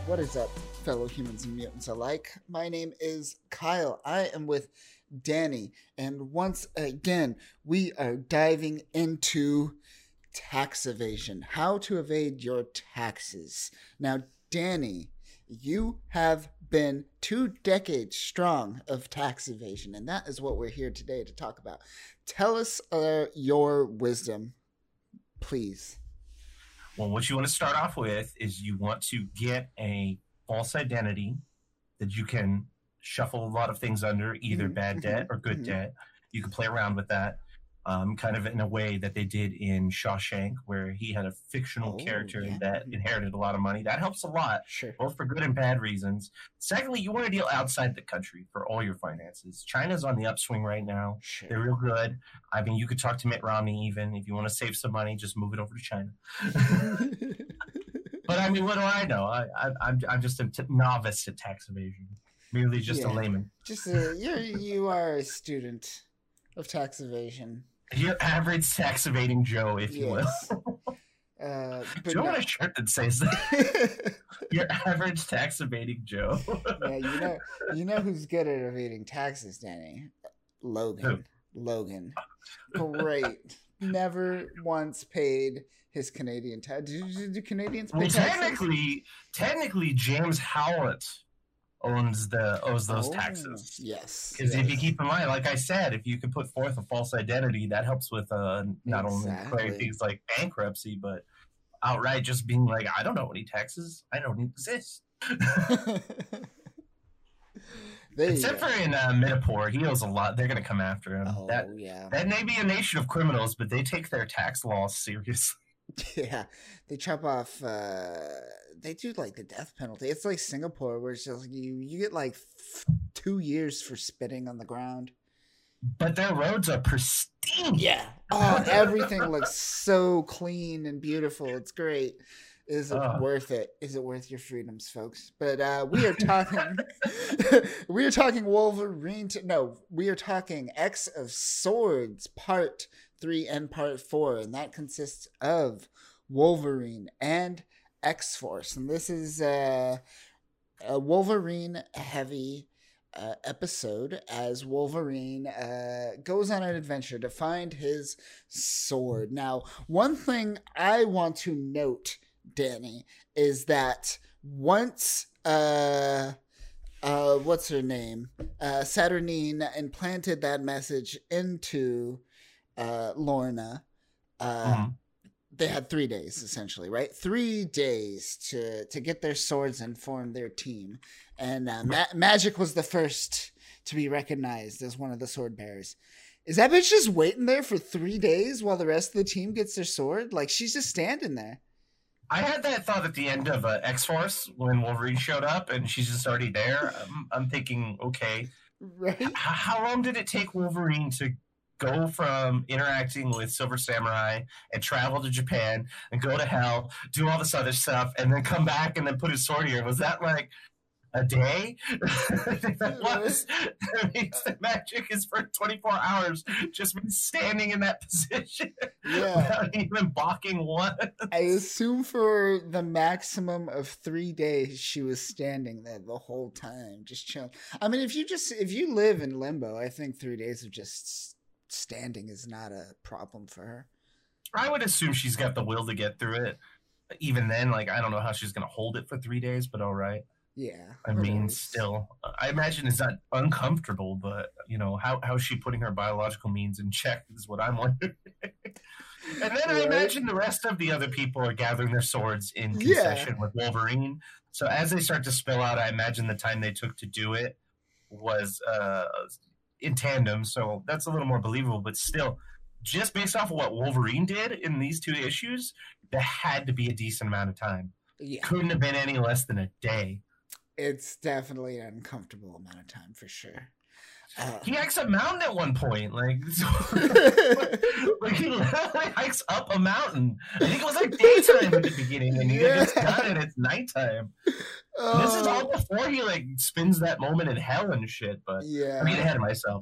What is up, fellow humans and mutants alike? My name is Kyle. I am with Danny, and once again, we are diving into tax evasion. How to evade your taxes. Now, Danny, you have been 2 decades strong of tax evasion, and that is what we're here today to talk about. Tell us your wisdom, please. Well, what you want to start off with is you want to get a false identity that you can shuffle a lot of things under, either bad debt or good debt. You can play around with that, kind of in a way that they did in Shawshank, where he had a fictional character that inherited a lot of money. That helps a lot, both for good and bad reasons. Secondly, you want to deal outside the country for all your finances. China's on the upswing right now. They're real good. I mean, you could talk to Mitt Romney even. If you want to save some money, just move it over to China. But I mean, what do I know? I'm just a novice at tax evasion. Merely just a layman. You are a student of tax evasion. Your average tax evading Joe, if you will. Do you want a shirt that says that? Your average tax evading Joe. Yeah, you know who's good at evading taxes, Danny? Logan. Who? Logan. Great. Never once paid his Canadian tax. Do Canadians pay taxes? Technically, James Howlett owns those taxes. Yes. Because if you keep in mind, like I said, if you can put forth a false identity, that helps with not only clearing things like bankruptcy, but outright just being like, I don't know any taxes. I don't exist. Except for in Midapore, he owes a lot. They're going to come after him. That may be a nation of criminals, but they take their tax laws seriously. Yeah, they chop off. They do like the death penalty. It's like Singapore, where it's just like you get like 2 years for spitting on the ground. But their roads are pristine. Yeah. Oh, everything looks so clean and beautiful. It's great. Is it worth it? Is it worth your freedoms, folks? But we are talking. We are talking Wolverine. We are talking X of Swords Part 3 and Part 4, and that consists of Wolverine and X-Force, and this is a Wolverine heavy episode as Wolverine goes on an adventure to find his sword. Now, one thing I want to note, Danny, is that once what's her name, Saturnine implanted that message into Lorna, they had 3 days, essentially, right? 3 days to get their swords and form their team. And Magic was the first to be recognized as one of the sword bearers. Is that bitch just waiting there for 3 days while the rest of the team gets their sword? Like, she's just standing there. I had that thought at the end of X-Force when Wolverine showed up and she's just already there. I'm thinking, okay, right? How long did it take Wolverine to go from interacting with Silver Samurai and travel to Japan and go to hell, do all this other stuff, and then come back and then put his sword here? Was that like a day? That was. That means the Magic is for 24 hours just been standing in that position without even balking one. I assume for the maximum of 3 days she was standing there the whole time, just chilling. I mean, if you live in limbo, I think 3 days of just standing is not a problem for her. I would assume she's got the will to get through it. Even then, like, I don't know how she's going to hold it for 3 days, but all right. Yeah. I mean, still, I imagine it's not uncomfortable, but, you know, how is she putting her biological means in check is what I'm wondering. And then I imagine the rest of the other people are gathering their swords in concession with Wolverine. So as they start to spill out, I imagine the time they took to do it was in tandem, so that's a little more believable, but still, just based off of what Wolverine did in these 2 issues, there had to be a decent amount of time. Couldn't have been any less than a day. It's definitely an uncomfortable amount of time for sure. He hikes a mountain at one point, like he literally hikes up a mountain. I think it was like daytime at the beginning, and he gets done, and it's nighttime. This is all before he like spins that moment in hell and shit. But I'm getting ahead of myself.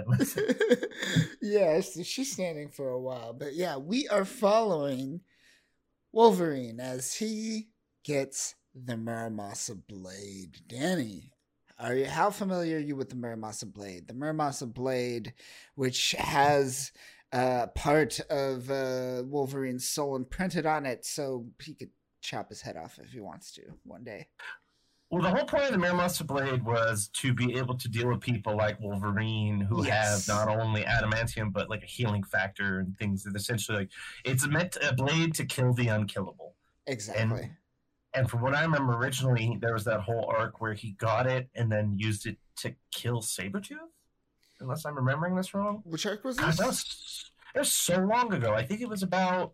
Yeah, she's standing for a while, but yeah, we are following Wolverine as he gets the Muramasa Blade. Danny, how familiar are you with the Muramasa Blade? The Muramasa Blade, which has part of Wolverine's soul imprinted on it, so he could chop his head off if he wants to one day. Well, the whole point of the Muramasa Blade was to be able to deal with people like Wolverine who have not only adamantium but like a healing factor and things that essentially like it's meant a blade to kill the unkillable. Exactly. And from what I remember originally, there was that whole arc where he got it and then used it to kill Sabretooth? Unless I'm remembering this wrong. Which arc was this? It was so long ago. I think it was about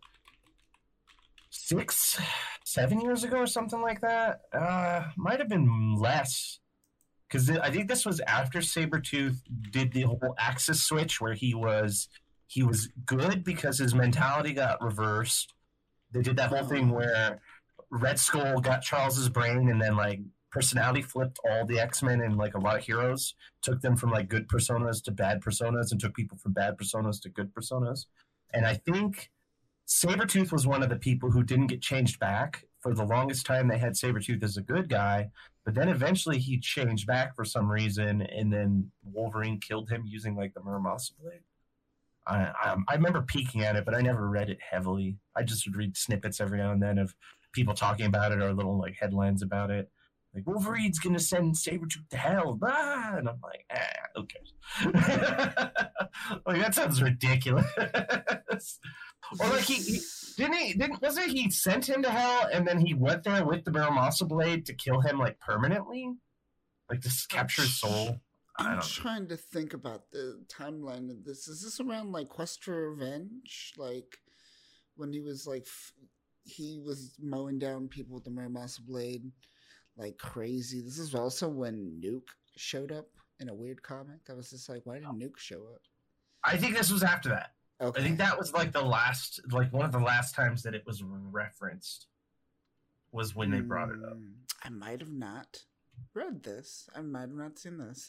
6-7 years ago or something like that. Might have been less. Because I think this was after Sabretooth did the whole Axis switch where he was good because his mentality got reversed. They did that whole thing where Red Skull got Charles's brain and then like personality flipped all the X-Men and like a lot of heroes, took them from like good personas to bad personas and took people from bad personas to good personas. And I think Sabretooth was one of the people who didn't get changed back. For the longest time they had Sabretooth as a good guy, but then eventually he changed back for some reason and then Wolverine killed him using like the Muramasa Blade. I remember peeking at it, but I never read it heavily. I just would read snippets every now and then of people talking about it or little like headlines about it. Like, Wolverine's gonna send Sabretooth to hell, blah! And I'm like, who cares? Like, that sounds ridiculous. Or like wasn't he sent him to hell and then he went there with the Muramasa Blade to kill him like permanently? Like to capture his soul? I'm trying to think about the timeline of this. Is this around like Quest for Revenge? Like when he was like he was mowing down people with the Muramasa Blade like crazy. This is also when Nuke showed up in a weird comic. I was just like, why did Nuke show up? I think this was after that. Okay. I think that was like one of the last times that it was referenced was when they brought it up. I might have not read this. I might have not seen this.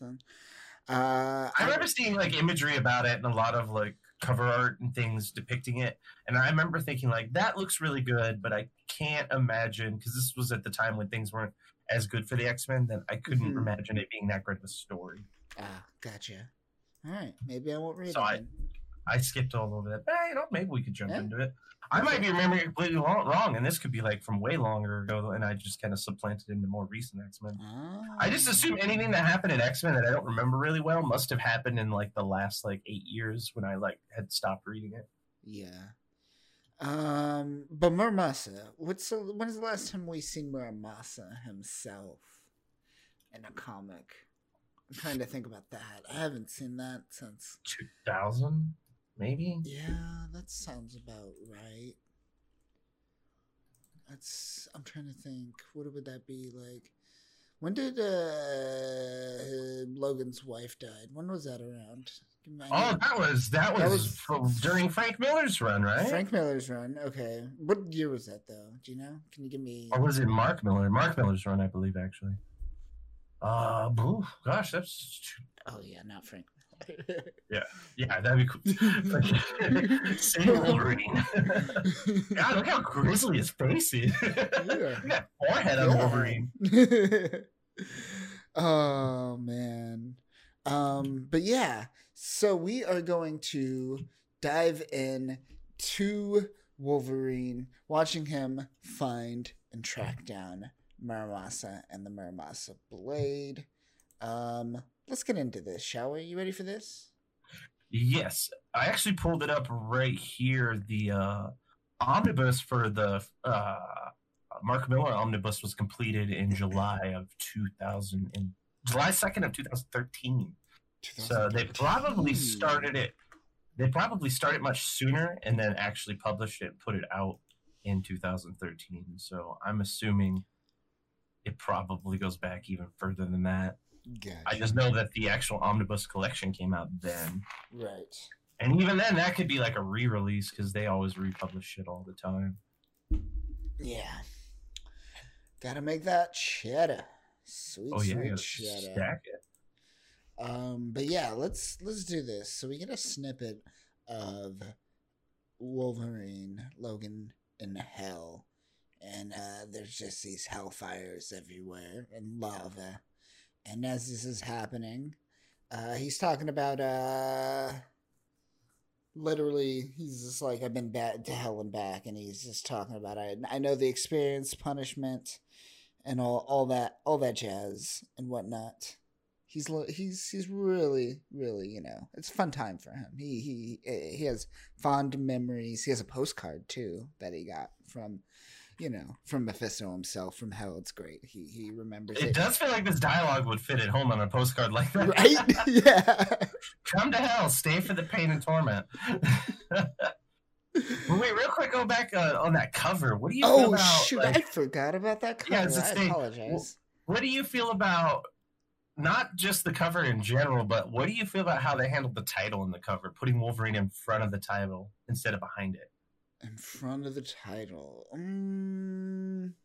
I remember seeing like imagery about it and a lot of like cover art and things depicting it. And I remember thinking like, that looks really good, but I can't imagine, because this was at the time when things weren't as good for the X-Men, that I couldn't imagine it being that great of a story. Gotcha. All right. Maybe I won't read it. I skipped all over that. But, maybe we could jump into it. I might be remembering it completely wrong, and this could be like from way longer ago, and I just kind of supplanted into more recent X-Men. I just assume anything that happened in X-Men that I don't remember really well must have happened in like the last like 8 years when I like had stopped reading it. Yeah. But Muramasa, when is the last time we seen Muramasa himself in a comic? I'm trying to think about that. I haven't seen that since 2000. Maybe? Yeah, that sounds about right. I'm trying to think. What would that be like? When did Logan's wife died? When was that around? That was during Frank Miller's run, right? Frank Miller's run. Okay. What year was that though? Do you know? Can you give me? Or was it Mark Miller? Mark Miller's run, I believe, actually. Gosh, that's. Oh yeah, not Frank. Yeah, that'd be cool. Same Wolverine. God, look how grisly his face is. Look at that forehead on Wolverine. Oh man. But yeah, so we are going to dive in to Wolverine, watching him find and track down Muramasa and the Muramasa Blade. Let's get into this, shall we? You ready for this? Yes. I actually pulled it up right here. The omnibus for the Mark Miller omnibus was completed in July 2nd of 2013. So they probably started it. They probably started much sooner and then actually published it and put it out in 2013. So I'm assuming it probably goes back even further than that. Gotcha. I just know that the actual omnibus collection came out then. Right. And even then, that could be like a re-release because they always republish shit all the time. Yeah. Gotta make that cheddar. Sweet cheddar. Stack it. But yeah, let's do this. So we get a snippet of Wolverine, Logan in hell, and there's just these hellfires everywhere and lava. And as this is happening, he's talking about literally, he's just like, I've been back to hell and back, and he's just talking about I know the experience, punishment, and all that jazz and whatnot. He's really, really, it's a fun time for him. He has fond memories. He has a postcard too that he got from Mephisto himself from hell. It's great. He remembers it. It does feel like this dialogue would fit at home on a postcard like that. Right? Yeah. Come to hell, stay for the pain and torment. Wait, real quick, go back on that cover. What do you feel about... Oh, shoot, I forgot about that cover. Yeah, I apologize. What do you feel about, not just the cover in general, but what do you feel about how they handled the title in the cover, putting Wolverine in front of the title instead of behind it? In front of the title? No,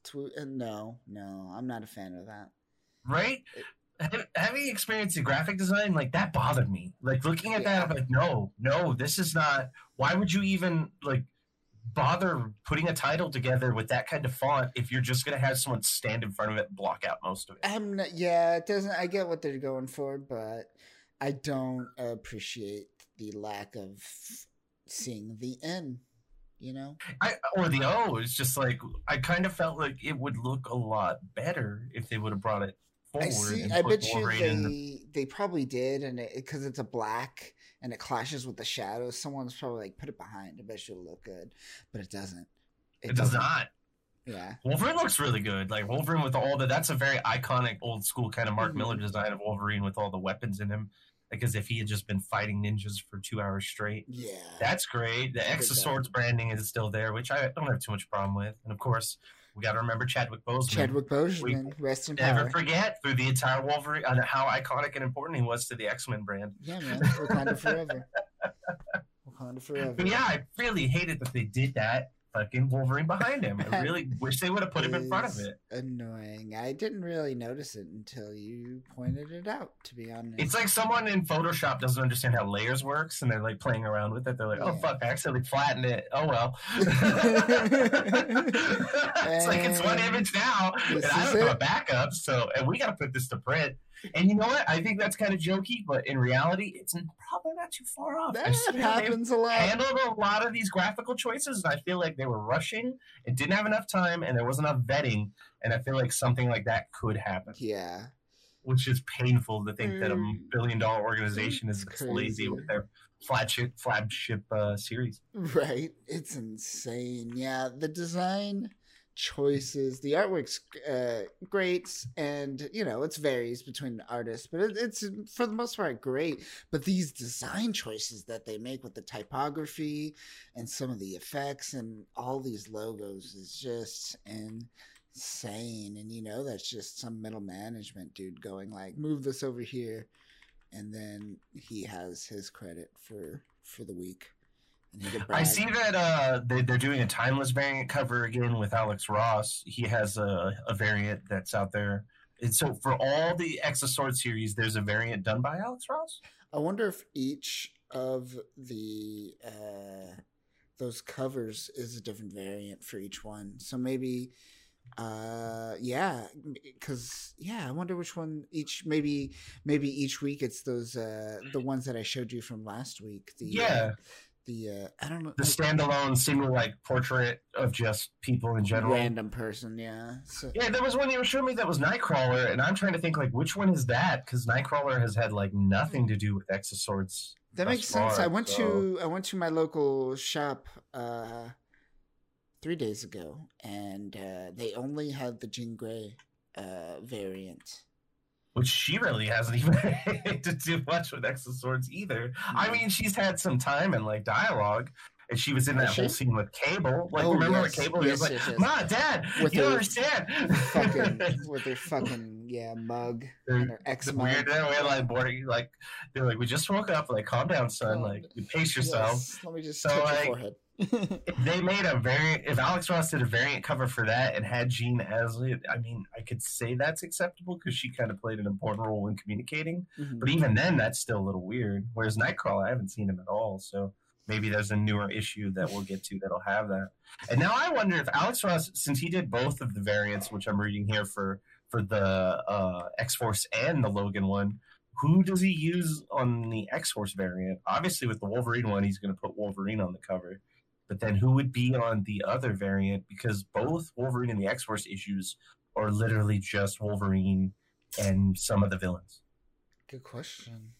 I'm not a fan of that. Right? Having experienced in graphic design, like, that bothered me. Like, looking at that, I'm like, no, this is not... Why would you even, like, bother putting a title together with that kind of font if you're just going to have someone stand in front of it and block out most of it? It doesn't... I get what they're going for, but I don't appreciate the lack of seeing the N. Or the O. It's just like, I kind of felt like it would look a lot better if they would have brought it forward. I bet you they probably did, and because it's a black and it clashes with the shadows, someone's probably like, put it behind. I bet you it'll look good, but it doesn't. It does not. Yeah, Wolverine looks really good. Like Wolverine with that's a very iconic old school kind of Mark Miller design of Wolverine with all the weapons in him. Like as if he had just been fighting ninjas for 2 hours straight. Yeah. That's great. The Exoswords branding is still there, which I don't have too much problem with. And of course, we got to remember Chadwick Boseman. Rest in power. Never forget through the entire Wolverine how iconic and important he was to the X-Men brand. Yeah, man. Wakanda forever. But yeah, I really hated that they did that. Fucking Wolverine behind him. I really wish they would have put him in front of it. Annoying. I didn't really notice it until you pointed it out, to be honest. It's like someone in Photoshop doesn't understand how layers works, and they're like playing around with it. They're like, oh fuck, I accidentally flattened it. Oh well. It's like it's one image now, and I don't have a backup, and we gotta put this to print. And you know what? I think that's kind of jokey, but in reality, it's probably not too far off. That happens a lot. Handled a lot of these graphical choices, and I feel like they were rushing and didn't have enough time, and there wasn't enough vetting, and I feel like something like that could happen. Yeah. Which is painful to think that a billion-dollar organization is this lazy with their flagship series. Right. It's insane. Yeah, the design choices, the artwork's great, and it varies between the artists, but it's for the most part great. But these design choices that they make with the typography and some of the effects and all these logos is just insane. And that's just some middle management dude going like, move this over here, and then he has his credit for the week. I see that they're doing a timeless variant cover again with Alex Ross. He has a variant that's out there. And so for all the Exosword series, there's a variant done by Alex Ross? I wonder if each of the those covers is a different variant for each one. So maybe I wonder which one maybe each week it's those the ones that I showed you from last week. I don't know, the standalone single portrait of just people in general, random person. There was one you were showing me that was Nightcrawler, and I'm trying to think which one is that, because Nightcrawler has had nothing to do with Exoswords. That makes sense. I went to my local shop 3 days ago, and they only had the Jean Grey variant. Which she really hasn't even had to do much with Exoswords either. Mm-hmm. I mean, she's had some time and dialogue, and she was in that whole scene with Cable. Remember with Cable? He was "Ma, Dad, you don't understand." With their fucking mug and their ex mug. Weird way, boarding. They're like, "We just woke up. Calm down, son. You pace yourself." Yes. Let me just touch your forehead. If they made a variant, if Alex Ross did a variant cover for that and had Jean Asley, I mean, I could say that's acceptable because she kind of played an important role in communicating. Mm-hmm. But even then, that's still a little weird. Whereas Nightcrawler, I haven't seen him at all. So maybe there's a newer issue that we'll get to that'll have that. And now I wonder if Alex Ross, since he did both of the variants, which I'm reading here for the X-Force and the Logan one, who does he use on the X-Force variant? Obviously, with the Wolverine one, he's going to put Wolverine on the cover. But then who would be on the other variant? Because both Wolverine and the X-Force issues are literally just Wolverine and some of the villains. Good question.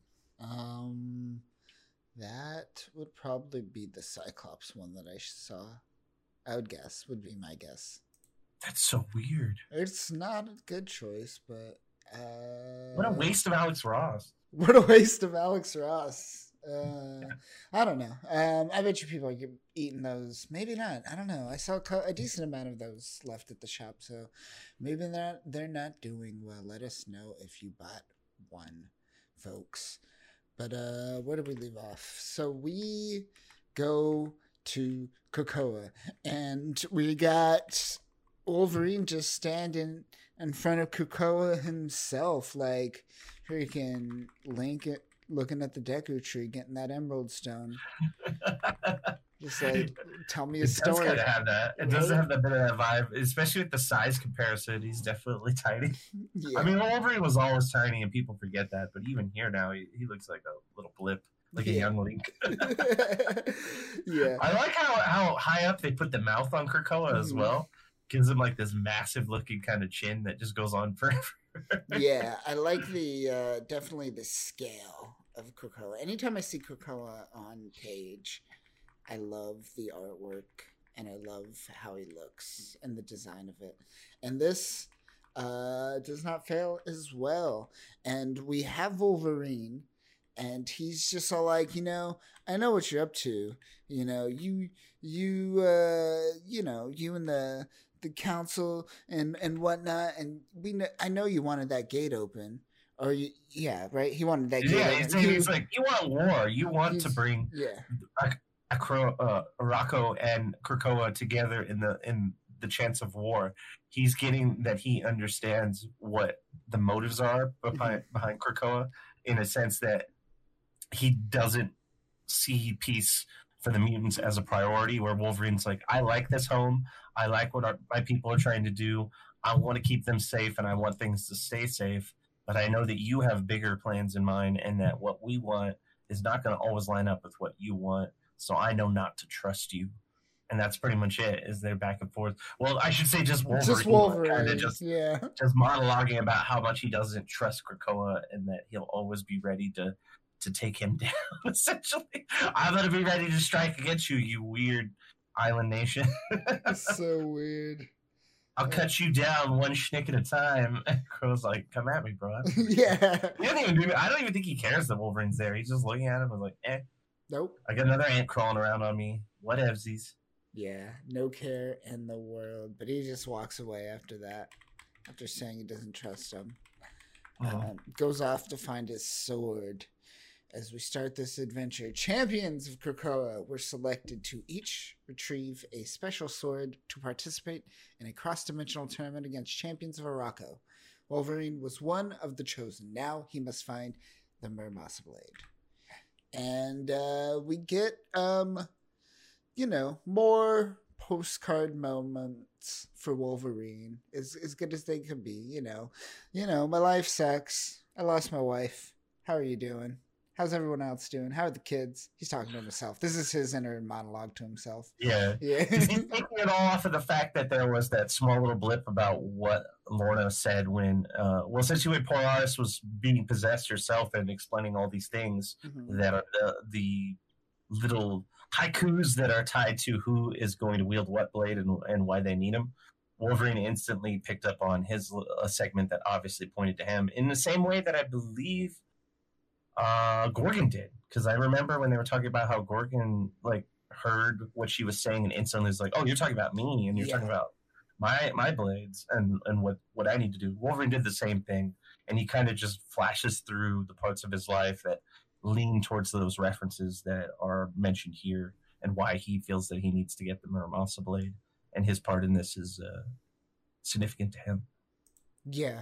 That would probably be the Cyclops one that I saw. I would guess, would be my guess. That's so weird. It's not a good choice, but... what a waste of Alex Ross. What a waste of Alex Ross. I don't know. I bet you people are eating those. Maybe not. I don't know. I saw a decent amount of those left at the shop, so maybe they're not doing well. Let us know if you bought one, folks. But where did we leave off? So we go to Krakoa, and we got Wolverine just standing in front of Krakoa himself, like freaking Link looking at the Deku tree, getting that emerald stone. Just like, tell me a story. It does kind of have that. It does have a bit of that vibe, especially with the size comparison. He's definitely tiny. Yeah. I mean, Wolverine was always tiny, and people forget that. But even here now, he looks like a little blip, like a young Link. Yeah. I like how high up they put the mouth on Krakoa as well. Gives him like this massive looking kind of chin that just goes on forever. Yeah, I like the definitely the scale of Krakoa. Anytime I see Krakoa on page, I love the artwork and I love how he looks and the design of it. And this does not fail as well. And we have Wolverine, and he's just all like, I know what you're up to. You and the council and whatnot, and I know you wanted that gate open, or right? He wanted that gate open. He's like, you want war, you want to bring Arakko and Krakoa together in the chance of war. He's getting that he understands what the motives are behind Krakoa, in a sense that he doesn't see peace for the mutants as a priority, where Wolverine's like, I like this home. I like what my people are trying to do. I want to keep them safe, and I want things to stay safe. But I know that you have bigger plans in mind, and that what we want is not going to always line up with what you want. So I know not to trust you. And that's pretty much it, is they're back and forth. Well, I should say just Wolverine. Just Wolverine, kind of just monologuing about how much he doesn't trust Krakoa, and that he'll always be ready to take him down, essentially. I'm going to be ready to strike against you, you weird island nation. It's so weird. I'll cut you down one schnick at a time. Crow's like, come at me, bro. Yeah. I don't even think he cares that Wolverine's there. He's just looking at him and like, Nope. I got another ant crawling around on me. Whatevsies. Yeah, no care in the world. But he just walks away after that, after saying he doesn't trust him. Goes off to find his sword. As we start this adventure, champions of Krakoa were selected to each retrieve a special sword to participate in a cross-dimensional tournament against champions of Arakko. Wolverine was one of the chosen. Now he must find the Muramasa Blade. And we get, more postcard moments for Wolverine, as good as they could be. My life sucks. I lost my wife. How are you doing? How's everyone else doing? How are the kids? He's talking to himself. This is his inner monologue to himself. Yeah. He's taking it all off of the fact that there was that small little blip about what Lorna said when, essentially when Polaris was being possessed herself and explaining all these things that are the little haikus that are tied to who is going to wield what blade and why they need them. Wolverine instantly picked up on his segment that obviously pointed to him in the same way that I believe Gorgon did, because I remember when they were talking about how Gorgon heard what she was saying and instantly was like, oh, you're talking about me and you're talking about my blades and what I need to do. Wolverine did the same thing, and he kind of just flashes through the parts of his life that lean towards those references that are mentioned here and why he feels that he needs to get the Muramasa blade, and his part in this is significant to him. Yeah.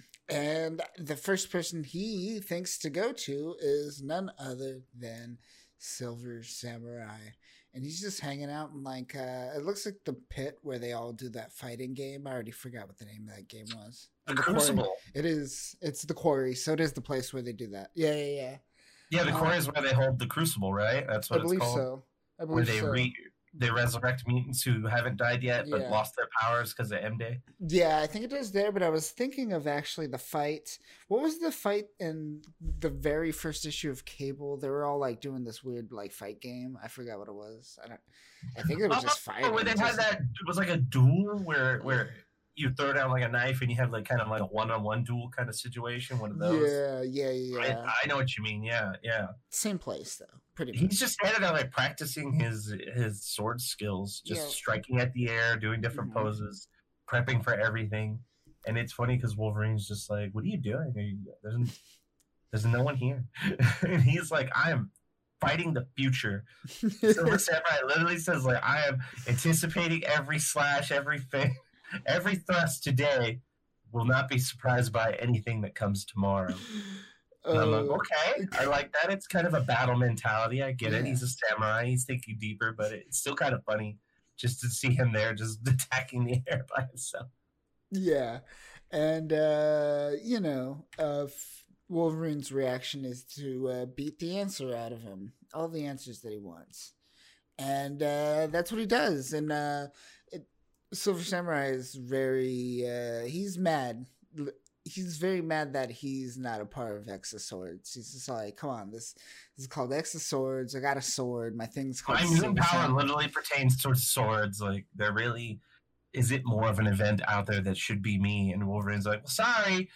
And the first person he thinks to go to is none other than Silver Samurai, and he's just hanging out in like it looks like the pit where they all do that fighting game. I already forgot what the name of that game was. The Crucible. Quarry. It is. It's the Quarry. So it is the place where they do that. Yeah. Yeah, the Quarry is where they hold the Crucible, right? That's what it's called. I believe so. Where they resurrect mutants who haven't died yet but lost their powers because of M-Day. Yeah, I think it is there, but I was thinking of actually the fight. What was the fight in the very first issue of Cable? They were all like doing this weird like fight game. I forgot what it was. I think it was just fighting. Where they had that, it was like a duel where you throw down like a knife and you have like kind of like a one-on-one duel kind of situation. One of those. Yeah. I know what you mean. Yeah. Same place though, pretty much. He's just standing there like practicing his sword skills, just striking at the air, doing different poses, prepping for everything. And it's funny because Wolverine's just like, "What are you doing? There's no one here," and he's like, "I am fighting the future." Silver Samurai literally says like, "I am anticipating every slash, everything." Every thrust today will not be surprised by anything that comes tomorrow. And I'm like, okay, I like that. It's kind of a battle mentality. I get it. He's a samurai. He's thinking deeper, but it's still kind of funny just to see him there just attacking the air by himself. Yeah. And, Wolverine's reaction is to beat the answer out of him. All the answers that he wants. And that's what he does. And Silver Samurai is very he's mad. He's very mad that he's not a part of X of Swords. He's just like, come on, this is called X of Swords. I got a sword. My thing's called My mutant power literally pertains towards swords. Like, there really is it more of an event out there that should be me? And Wolverine's like, well, sorry.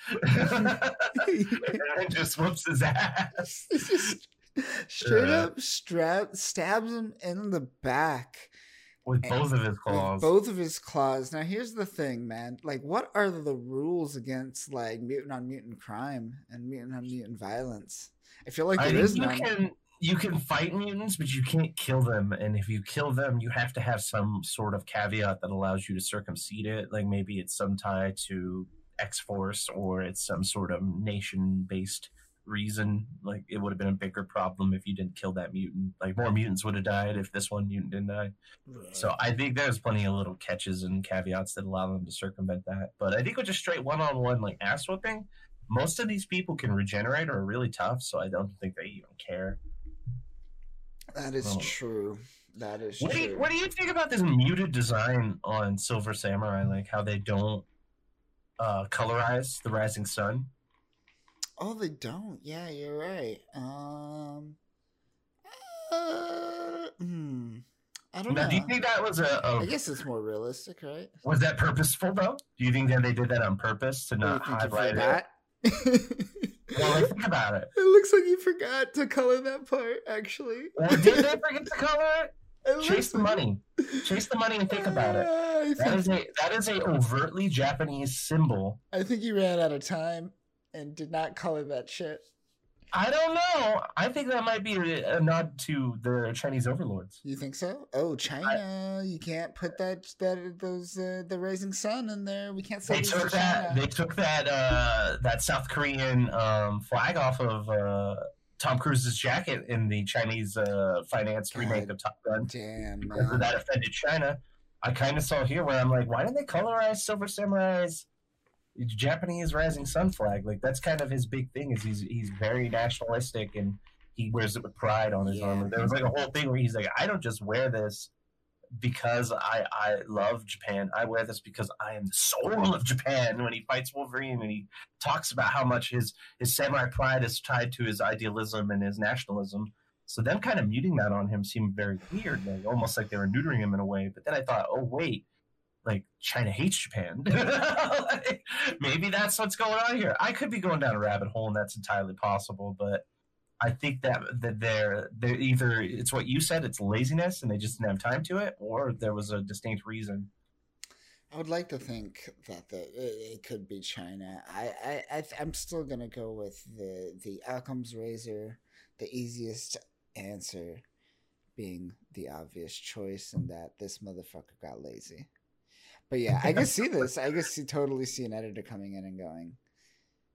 And just whoops his ass. Just straight up stabs him in the back. With both of his claws. Both of his claws. Now, here's the thing, man. Like, what are the rules against, like, mutant on mutant crime and mutant on mutant violence? I feel like there is none. You can fight mutants, but you can't kill them. And if you kill them, you have to have some sort of caveat that allows you to circumcede it. Like, maybe it's some tie to X-Force or it's some sort of nation-based reason. Like, it would have been a bigger problem if you didn't kill that mutant. Like, more mutants would have died if this one mutant didn't die. Right. So I think there's plenty of little catches and caveats that allow them to circumvent that. But I think with just straight one-on-one like ass whooping, most of these people can regenerate or are really tough, so I don't think they even care. That is true. That is true. What do you think about this muted design on Silver Samurai? Like how they don't colorize the rising sun? Oh, they don't. Yeah, you're right. I don't know. Do you think that was I guess it's more realistic, right? Was that purposeful, though? Do you think that they did that on purpose to not highlight it? Well, like, think about it. It looks like you forgot to color that part, actually. Or did they forget to color it? Chase the money. Chase the money and think about it. That is a overtly Japanese symbol. I think you ran out of time and did not color that shit. I don't know. I think that might be a nod to the Chinese overlords. You think so? Oh, China! You can't put the rising sun in there. We can't say they took that. They took that South Korean flag off of Tom Cruise's jacket in the Chinese finance remake of Top Gun. Damn, man. That offended China. I kind of saw here where I'm like, why did they colorize Silver Samurai's Japanese rising sun flag? Like, that's kind of his big thing, is he's very nationalistic and he wears it with pride on his armor. There was like a whole thing where he's like, I don't just wear this because I love Japan. I wear this because I am the soul of Japan. When he fights Wolverine and he talks about how much his samurai pride is tied to his idealism and his nationalism. So them kind of muting that on him seemed very weird, like almost like they were neutering him in a way. But then I thought, oh wait, like China hates Japan. Like, maybe that's what's going on here. I could be going down a rabbit hole, and that's entirely possible. But I think that they're either, it's what you said, it's laziness, and they just didn't have time to it, or there was a distinct reason. I would like to think that it could be China. I'm still gonna go with the Occam's razor, the easiest answer being the obvious choice, and that this motherfucker got lazy. But yeah, I can see this. I can totally see an editor coming in and going,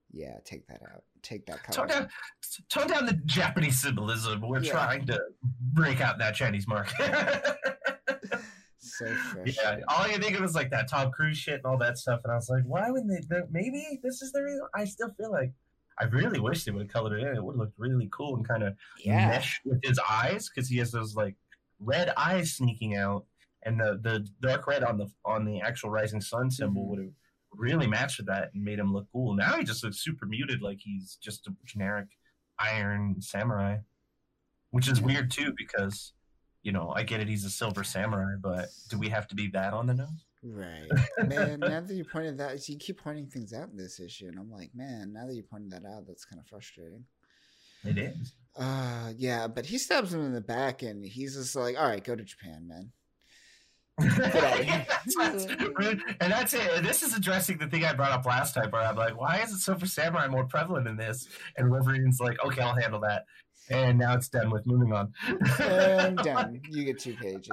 Yeah, take that out. Take that Tone color. down the Japanese symbolism. We're trying to break out that Chinese market. So fresh. Yeah, all I can think of is like that Tom Cruise shit and all that stuff, and I was like, why would they? Maybe this is the reason. I still feel like I really wish they would have colored it in. It would have looked really cool and kind of mesh with his eyes because he has those like red eyes sneaking out, and the dark red on the actual rising sun symbol would have really matched with that and made him look cool. Now he just looks super muted, like he's just a generic iron samurai, which is weird too because. I get it, he's a silver samurai, but do we have to be that on the nose? Right. Man, now that you pointed that, you keep pointing things out in this issue, and I'm like, man, now that you pointed that out, that's kind of frustrating. It is. Yeah, but he stabs him in the back, and he's just like, all right, go to Japan, man. And that's it. This is addressing the thing I brought up last time, where I'm like, why isn't Silver Samurai more prevalent in this? And Wolverine's like, okay, I'll handle that. And now it's done with. Moving on. And done. You get 2 pages.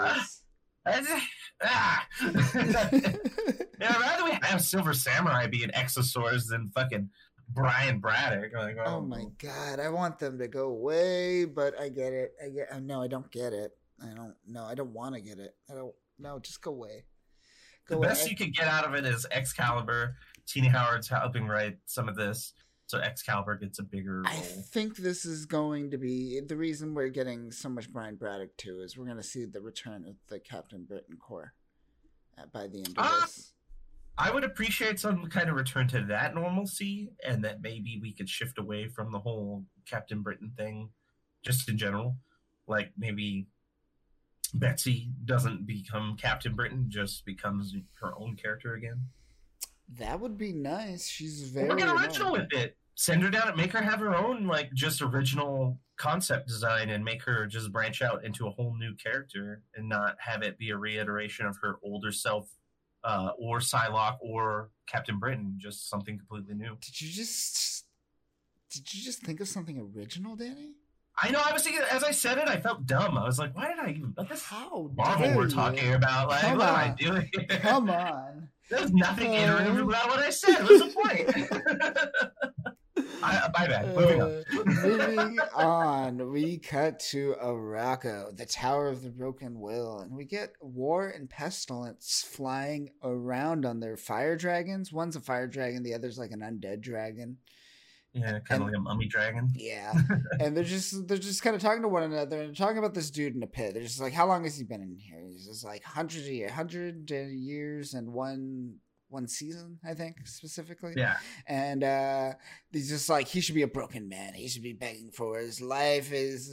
I'd rather we have Silver Samurai be an Exosaurus than fucking Brian Braddock. Like, oh my god, I want them to go away, but I get it. No, I don't get it. I don't want to get it. No, just go away. The best you could get out of it is Excalibur. Tina Howard's helping write some of this. So Excalibur gets a bigger role. I think this is going to be the reason we're getting so much Brian Braddock too. Is we're going to see the return of the Captain Britain Corps by the end of this. I would appreciate some kind of return to that normalcy, and that maybe we could shift away from the whole Captain Britain thing, just in general. Like maybe Betsy doesn't become Captain Britain, just becomes her own character again. That would be nice. She's very get original with it. Send her down and make her have her own like just original concept design and make her just branch out into a whole new character and not have it be a reiteration of her older self or Psylocke or Captain Britain, just something completely new. Did you just think of something original, Danny? I know. I was thinking as I said it, I felt dumb. I was like, "Why did I even?" This How Marvel we're talking about? Like, what am I doing? Come on. There's nothing iterative about what I said. What's the point? My bad. Moving on, we cut to Arakko, the Tower of the Broken Will, and we get War and Pestilence flying around on their fire dragons. One's a fire dragon, the other's like an undead dragon. Yeah, kind of like a mummy dragon. Yeah, and they're just kind of talking to one another and talking about this dude in a pit. They're just like, how long has he been in here? He's just like 100 years and one season, I think, specifically. Yeah. And he's just like, he should be a broken man. He should be begging for his life.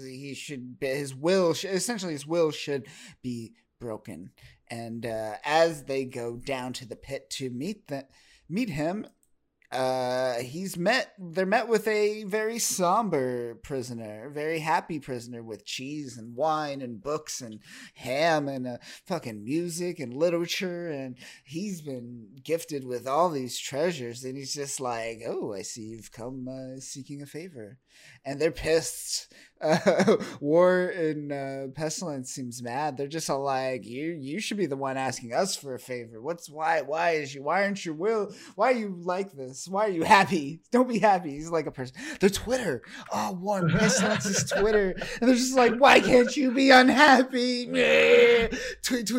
His will should be broken. And as they go down to the pit to meet him, they're met with a very somber prisoner, very happy prisoner with cheese and wine and books and ham and fucking music and literature, and he's been gifted with all these treasures, and he's just like, oh, I see you've come seeking a favor. And they're pissed. War and Pestilence seems mad. They're just all like, you should be the one asking us for a favor. Why aren't you why are you like this? Why are you happy? Don't be happy. He's like a person. Their Twitter. Oh, War and Pestilence's Twitter. And they're just like, why can't you be unhappy? Tweet.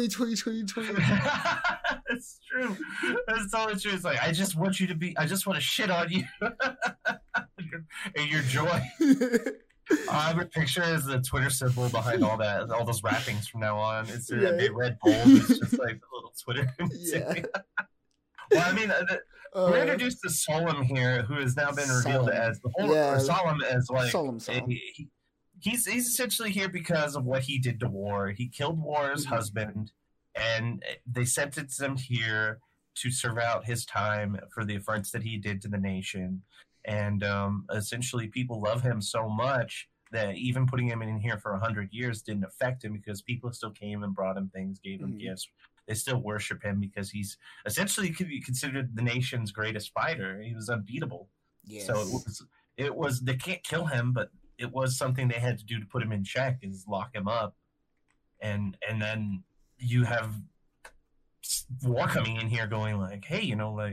It's true. That's totally true. It's like, I just want to shit on you. And your joy. I would picture as the Twitter symbol behind all those wrappings from now on. It's that big red bold. It's just like the little Twitter. Yeah. Well, I mean, we're introduced to Solemn here, who has now been revealed as the whole Solemn as like he's essentially here because of what he did to War. He killed War's husband, and they sentenced him here to serve out his time for the offense that he did to the nation. And essentially people love him so much that even putting him in here for 100 years didn't affect him, because people still came and brought him things, gave him gifts. They still worship him because he's essentially could be considered the nation's greatest fighter. He was unbeatable. Yes. So it was they can't kill him, but it was something they had to do to put him in check, is lock him up. And then you have War coming in here going like, hey, like,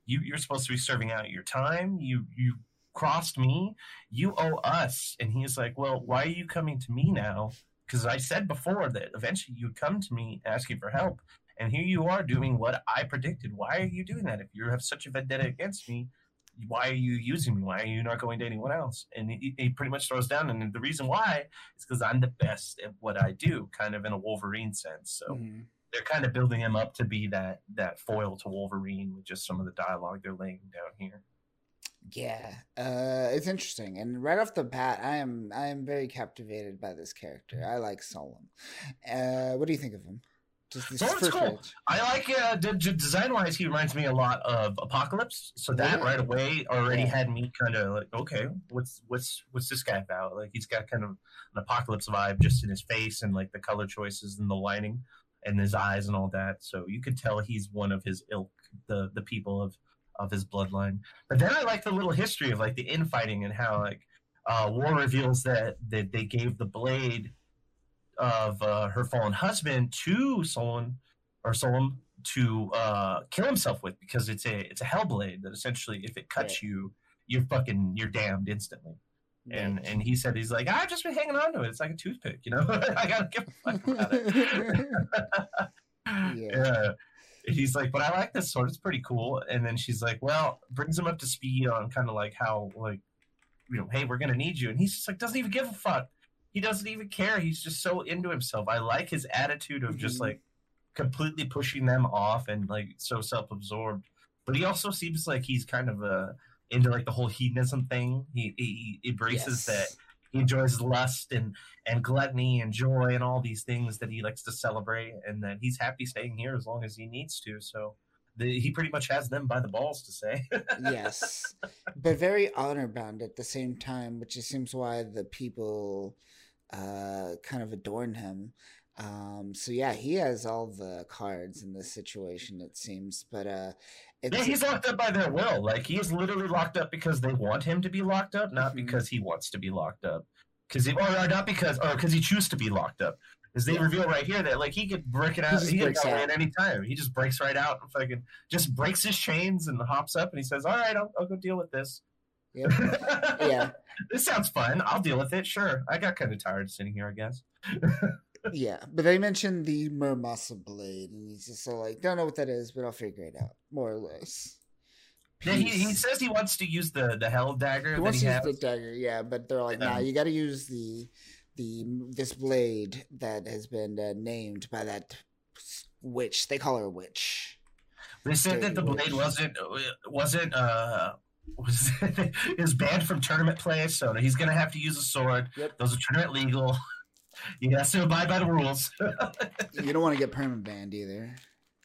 You're supposed to be serving out your time. You crossed me. You owe us." And he's like, "Well, why are you coming to me now? Because I said before that eventually you'd come to me asking for help. And here you are doing what I predicted. Why are you doing that? If you have such a vendetta against me, why are you using me? Why are you not going to anyone else?" And he pretty much throws down. And the reason why is because I'm the best at what I do, kind of in a Wolverine sense. So they're kind of building him up to be that foil to Wolverine with just some of the dialogue they're laying down here. Yeah, it's interesting, and right off the bat, I am very captivated by this character. I like Solem. What do you think of him? Just this Solem's cool. Page. I like design-wise. He reminds me a lot of Apocalypse. So that right away already had me kind of like, okay, what's this guy about? Like he's got kind of an Apocalypse vibe just in his face and like the color choices and the lighting and his eyes and all that. So you could tell he's one of his ilk, the people of his bloodline. But then I like the little history of like the infighting and how like War reveals that they gave the blade of her fallen husband to Solem to kill himself with, because it's a hellblade that essentially if it cuts you, you're damned instantly. And he said, he's like, I've just been hanging on to it. It's like a toothpick, you know. I gotta give a fuck about it. Yeah. He's like, but I like this sword. It's pretty cool. And then she's like, well, brings him up to speed on kind of like how, like, you know, hey, we're gonna need you. And he's just like, doesn't even give a fuck. He doesn't even care. He's just so into himself. I like his attitude of just like completely pushing them off and like so self-absorbed. But he also seems like he's kind of into like the whole hedonism thing. He embraces that. He enjoys lust and gluttony and joy and all these things that he likes to celebrate, and that he's happy staying here as long as he needs to. So he pretty much has them by the balls, to say. Yes, but very honor bound at the same time, which seems why the people kind of adorn him. So yeah, he has all the cards in this situation, it seems. But he's locked up by their will. Like he is literally locked up because they want him to be locked up, not because he wants to be locked up. Because he chooses to be locked up. Because they reveal right here that like he could break it out. He could go at any time. He just breaks right out and fucking just breaks his chains and hops up and he says, "All right, I'll go deal with this." Yep. Yeah. This sounds fun. I'll deal with it. Sure. I got kind of tired sitting here, I guess. Yeah, but they mentioned the Murmasa blade, and he's just so like, don't know what that is, but I'll figure it out, more or less. Yeah, he says he wants to use the hell dagger. He wants to use the dagger, yeah, but they're like, nah, you got to use this blade that has been named by that witch. They call her a witch. They said that the blade wasn't is banned from tournament play, so he's gonna have to use a sword. Yep. Those are tournament legal. You have to abide by the rules. You don't want to get permanent banned either.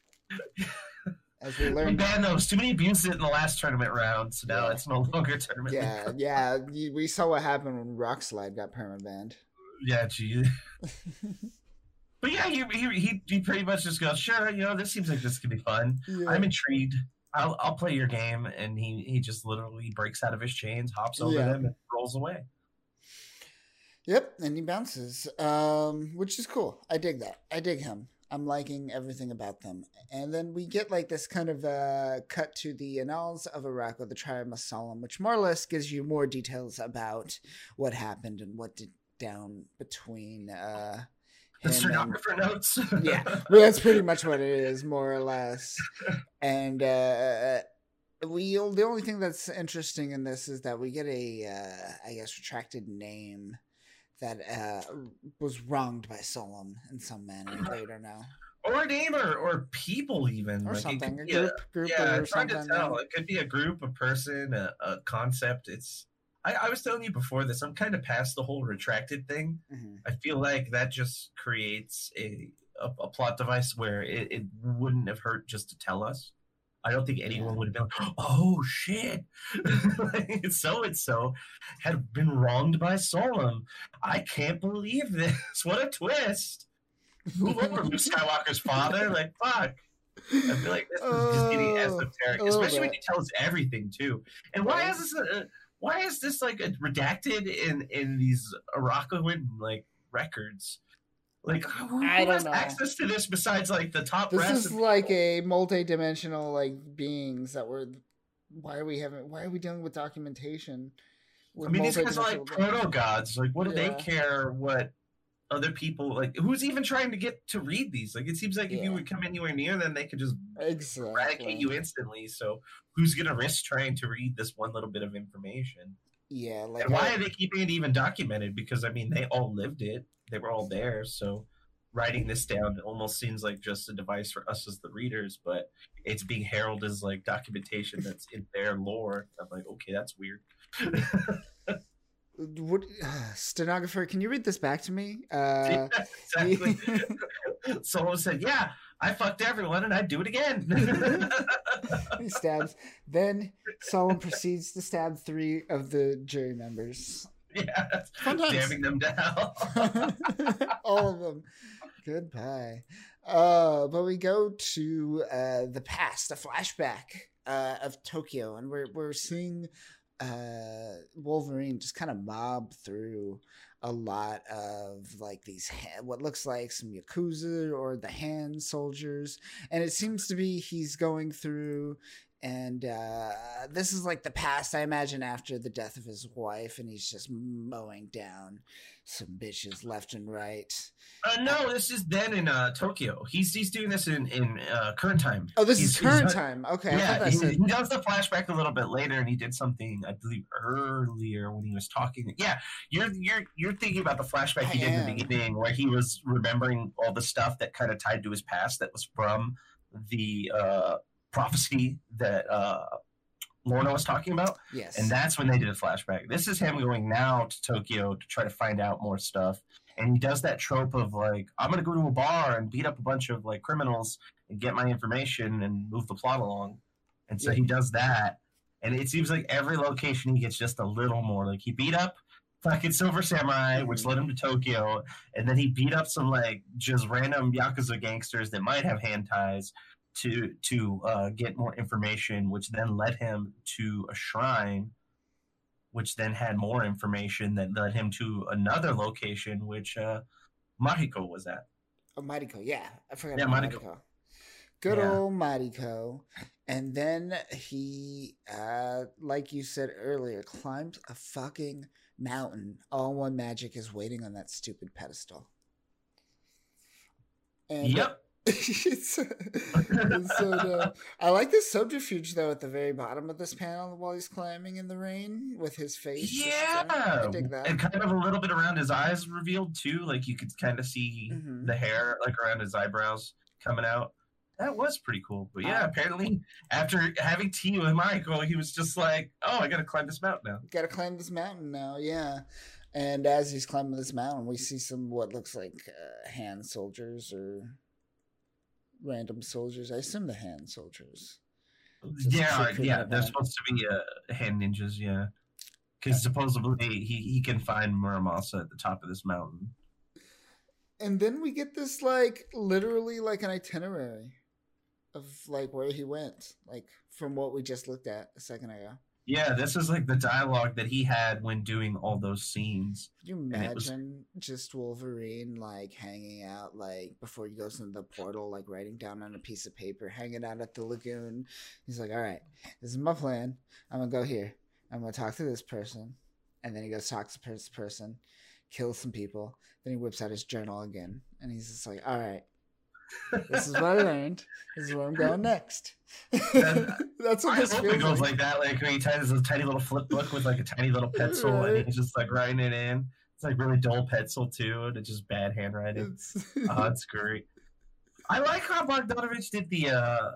As we learned, banned those. Too many abused it in the last tournament round, so now it's no longer tournament. Yeah. We saw what happened when Rockslide got permanent banned. Yeah, geez. But yeah, he pretty much just goes, sure, you know, this seems like this could be fun. Yeah. I'm intrigued. I'll play your game, and he just literally breaks out of his chains, hops over them, and rolls away. Yep, and he bounces, which is cool. I dig that. I dig him. I'm liking everything about them. And then we get like this kind of cut to the Annals of Arakko, the Triumph of Solem, which more or less gives you more details about what happened and what did down between the stenographer notes. Yeah, well, that's pretty much what it is, more or less. And the only thing that's interesting in this is that we get a I guess retracted name that was wronged by Solem in some manner later now. Or a name or people even. Or like something. A group or something. Hard to tell. It could be a group, a person, a concept. I was telling you before this, I'm kind of past the whole retracted thing. Mm-hmm. I feel like that just creates a plot device where it wouldn't have hurt just to tell us. I don't think anyone would have been like, oh, shit. So-and-so had been wronged by Solem. I can't believe this. What a twist. Move over, Luke Skywalker's father. Like, fuck. I feel like this is just getting esoteric, especially when he tells everything, too. And why is this like redacted in these Arakkoan like records? Like, who has access to this besides like the top? This is like a multi-dimensional like beings that were why are we dealing with documentation I with mean, these guys are like multidimensional proto gods. Like, what do they yeah, care what other people like? Who's even trying to get to read these? Like, it seems like if you yeah, would come anywhere near them, they could just eradicate exactly. you instantly. So, who's gonna risk trying to read this one little bit of information? Yeah, And why are they keeping it even documented? Because I mean, they all lived it; they were all there. So, writing this down almost seems like just a device for us as the readers, but it's being heralded as like documentation that's in their lore. I'm like, okay, that's weird. what stenographer, can you read this back to me? Yeah, exactly. Someone said, yeah, I fucked everyone and I'd do it again. He stabs. Then Solomon proceeds to stab 3 of the jury members. Yeah, damning them down. All of them. Goodbye. But we go to the past, a flashback of Tokyo, and we're seeing Wolverine just kind of mob through a lot of like these what looks like some yakuza or the hand soldiers, and it seems to be he's going through, and this is like the past, I imagine, after the death of his wife, and he's just mowing down some bitches left and right. No, this is then in Tokyo. He's doing this in current time. Oh, this is current time. Okay, yeah, he does the flashback a little bit later, and he did something I believe earlier when he was talking. Yeah, you're thinking about the flashback he did in the beginning, where he was remembering all the stuff that kind of tied to his past that was from the prophecy that Lorna was talking about. Yes, and that's when they did a flashback. This is him going now to Tokyo to try to find out more stuff. And he does that trope of like, I'm gonna go to a bar and beat up a bunch of like criminals and get my information and move the plot along. And so he does that, and it seems like every location he gets just a little more. Like he beat up fucking Silver Samurai, which led him to Tokyo, and then he beat up some like just random Yakuza gangsters that might have hand ties to get more information, which then led him to a shrine, which then had more information that led him to another location, which Mariko was at. Oh, Mariko, yeah. I forgot about Mariko. Good old Mariko. And then he, like you said earlier, climbs a fucking mountain. All One Magic is waiting on that stupid pedestal. And yep. It's so dumb. I like this subterfuge though at the very bottom of this panel while he's climbing in the rain with his face. Yeah, I dig that. And kind of a little bit around his eyes revealed too, like you could kind of see the hair like around his eyebrows coming out. That was pretty cool. But yeah, apparently after having tea with Michael, he was just like, "Oh, I gotta climb this mountain now. Gotta climb this mountain now." Yeah. And as he's climbing this mountain, we see some what looks like hand soldiers or random soldiers. I assume the hand soldiers. Yeah, they're supposed to be hand ninjas, yeah. Because supposedly he can find Muramasa at the top of this mountain. And then we get this like literally like an itinerary of like where he went, like from what we just looked at a second ago. Yeah, this is like the dialogue that he had when doing all those scenes. Could you imagine just Wolverine like hanging out like before he goes into the portal, like writing down on a piece of paper, hanging out at the lagoon. He's like, all right, this is my plan. I'm going to go here. I'm going to talk to this person. And then he goes talk to this person, kills some people. Then he whips out his journal again. And he's just like, all right, this is what I learned. This is where I'm going next. That's what this feels it goes like that. Like when he ties this tiny little flip book with like a tiny little pencil, right? And he's just like writing it in. It's like really dull pencil too, and it's just bad handwriting. It's great. I like how Bogdanovich did the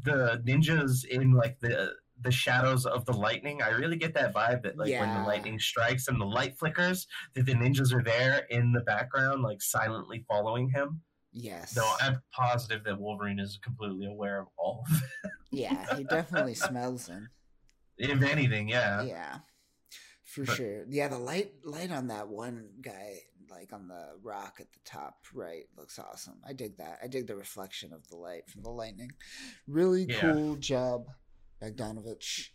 ninjas in like the shadows of the lightning. I really get that vibe that like when the lightning strikes and the light flickers, that the ninjas are there in the background, like silently following him. Yes. No, I'm positive that Wolverine is completely aware of all of it. Yeah, he definitely smells them. If anything, yeah. Yeah, for sure. Yeah, the light on that one guy, like on the rock at the top right, looks awesome. I dig that. I dig the reflection of the light from the lightning. Really cool job, Bogdanovich.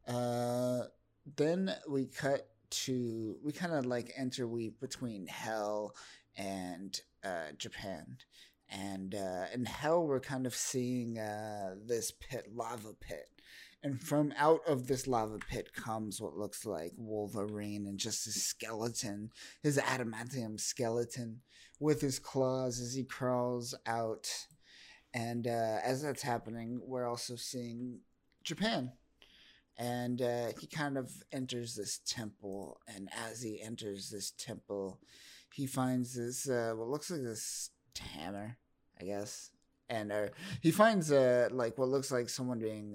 Then we cut to, we kind of like interweave between Hell and Japan, and in Hell we're kind of seeing this lava pit, And from out of this lava pit comes what looks like Wolverine and just his skeleton, his adamantium skeleton, with his claws as he crawls out. And as that's happening, we're also seeing Japan. And he kind of enters this temple. And as he enters this temple, he finds this, what looks like this hammer, I guess. And he finds like what looks like someone doing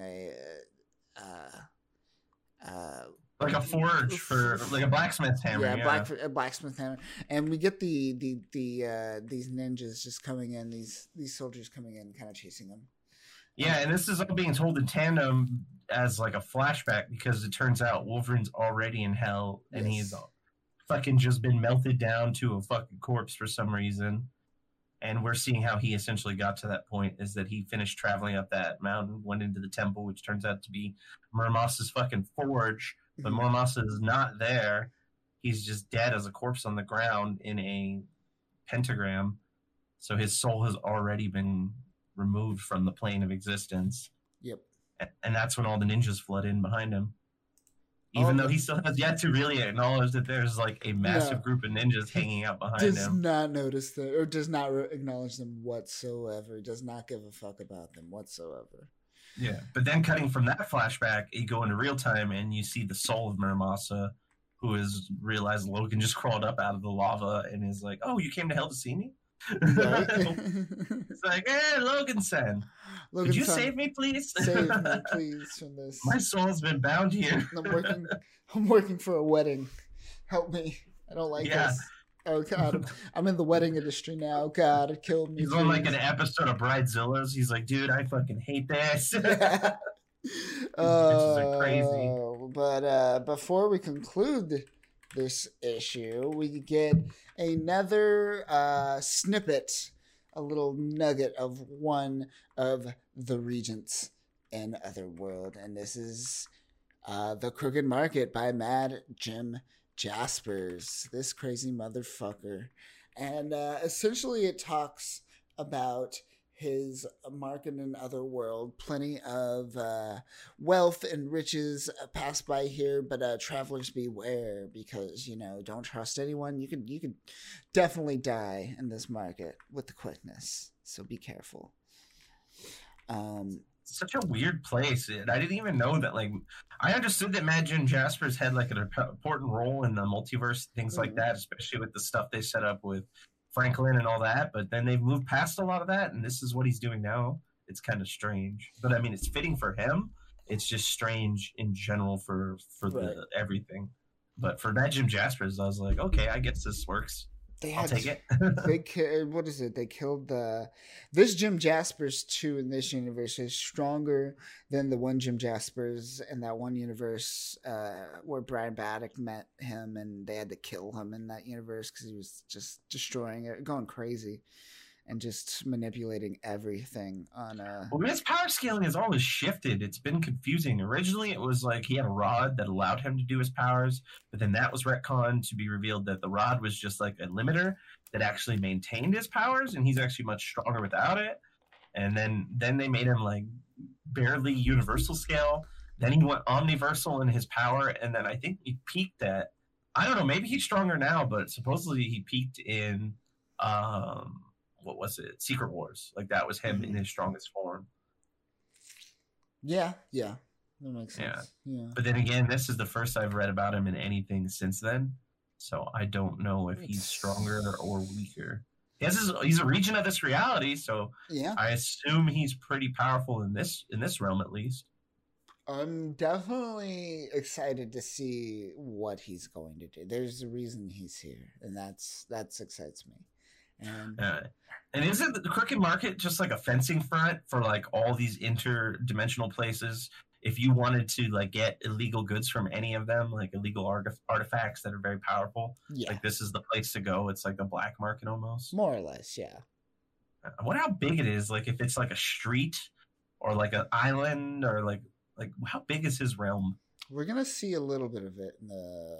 like a forge for like a blacksmith's hammer. Yeah, a blacksmith hammer. And we get the these ninjas just coming in, these soldiers coming in, kind of chasing them. Yeah, and this is all being told in tandem as like a flashback because it turns out Wolverine's already in hell and he's fucking just been melted down to a fucking corpse for some reason. And we're seeing how he essentially got to that point is that he finished traveling up that mountain, went into the temple, which turns out to be Muramasa fucking forge. But Muramasa is not there. He's just dead as a corpse on the ground in a pentagram. So his soul has already been removed from the plane of existence. Yep. And that's when all the ninjas flood in behind him. Even though he still has yet to really acknowledge that there's like a massive group of ninjas hanging out behind him. Does not notice them or does not acknowledge them whatsoever. Does not give a fuck about them whatsoever. Yeah, but then cutting from that flashback, you go into real time and you see the soul of Muramasa, who has realized Logan just crawled up out of the lava and is like, "Oh, you came to hell to see me?" Right? It's like, "Hey, Logan-san, could you save me, please? Save me, please, from this. My soul's been bound here. I'm working for a wedding. Help me. I don't like this. Oh God, I'm in the wedding industry now. God, it killed me. He's on like an episode of Bridezillas. He's like, dude, I fucking hate this. Yeah. These bitches are crazy. But before we conclude this issue, we get another snippet, a little nugget of one of the regents in Otherworld, and this is The Crooked Market by Mad Jim Jaspers, this crazy motherfucker. And essentially it talks about his market in Otherworld. Plenty of wealth and riches pass by here, but travelers beware, because don't trust anyone. You could definitely die in this market with the quickness, so be careful. Such a weird place. I didn't even know that. Like, I understood that Mad Jim Jaspers had like an important role in the multiverse, things like that, especially with the stuff they set up with Franklin and all that. But then they've moved past a lot of that, and this is what he's doing now. It's kind of strange, but I mean, it's fitting for him. It's just strange in general for the everything. But for Mad Jim Jaspers, I was like, okay, I guess this works. I'll take it. What is it? They killed this Jim Jaspers 2 in this universe is stronger than the one Jim Jaspers in that one universe where Brian Baddock met him, and they had to kill him in that universe because he was just destroying it, going crazy, and just manipulating everything on Well, his power scaling has always shifted. It's been confusing. Originally, it was like he had a rod that allowed him to do his powers, but then that was retconned to be revealed that the rod was just like a limiter that actually maintained his powers, and he's actually much stronger without it. And then they made him like barely universal scale. Then he went omniversal in his power, and then I think he peaked at, I don't know, maybe he's stronger now, but supposedly he peaked in what was it? Secret Wars. Like that was him in his strongest form. Yeah. That makes sense. Yeah. But then again, this is the first I've read about him in anything since then. So I don't know if he's stronger or weaker. He's a region of this reality, so yeah. I assume he's pretty powerful in this realm at least. I'm definitely excited to see what he's going to do. There's a reason he's here, and that excites me. And isn't the Crooked Market just like a fencing front for like all these interdimensional places? If you wanted to like get illegal goods from any of them, like illegal artifacts that are very powerful, like this is the place to go. It's like a black market almost, more or less. Yeah. I wonder how big it is. Like if it's like a street or like an island, or like how big is his realm? We're gonna see a little bit of it in the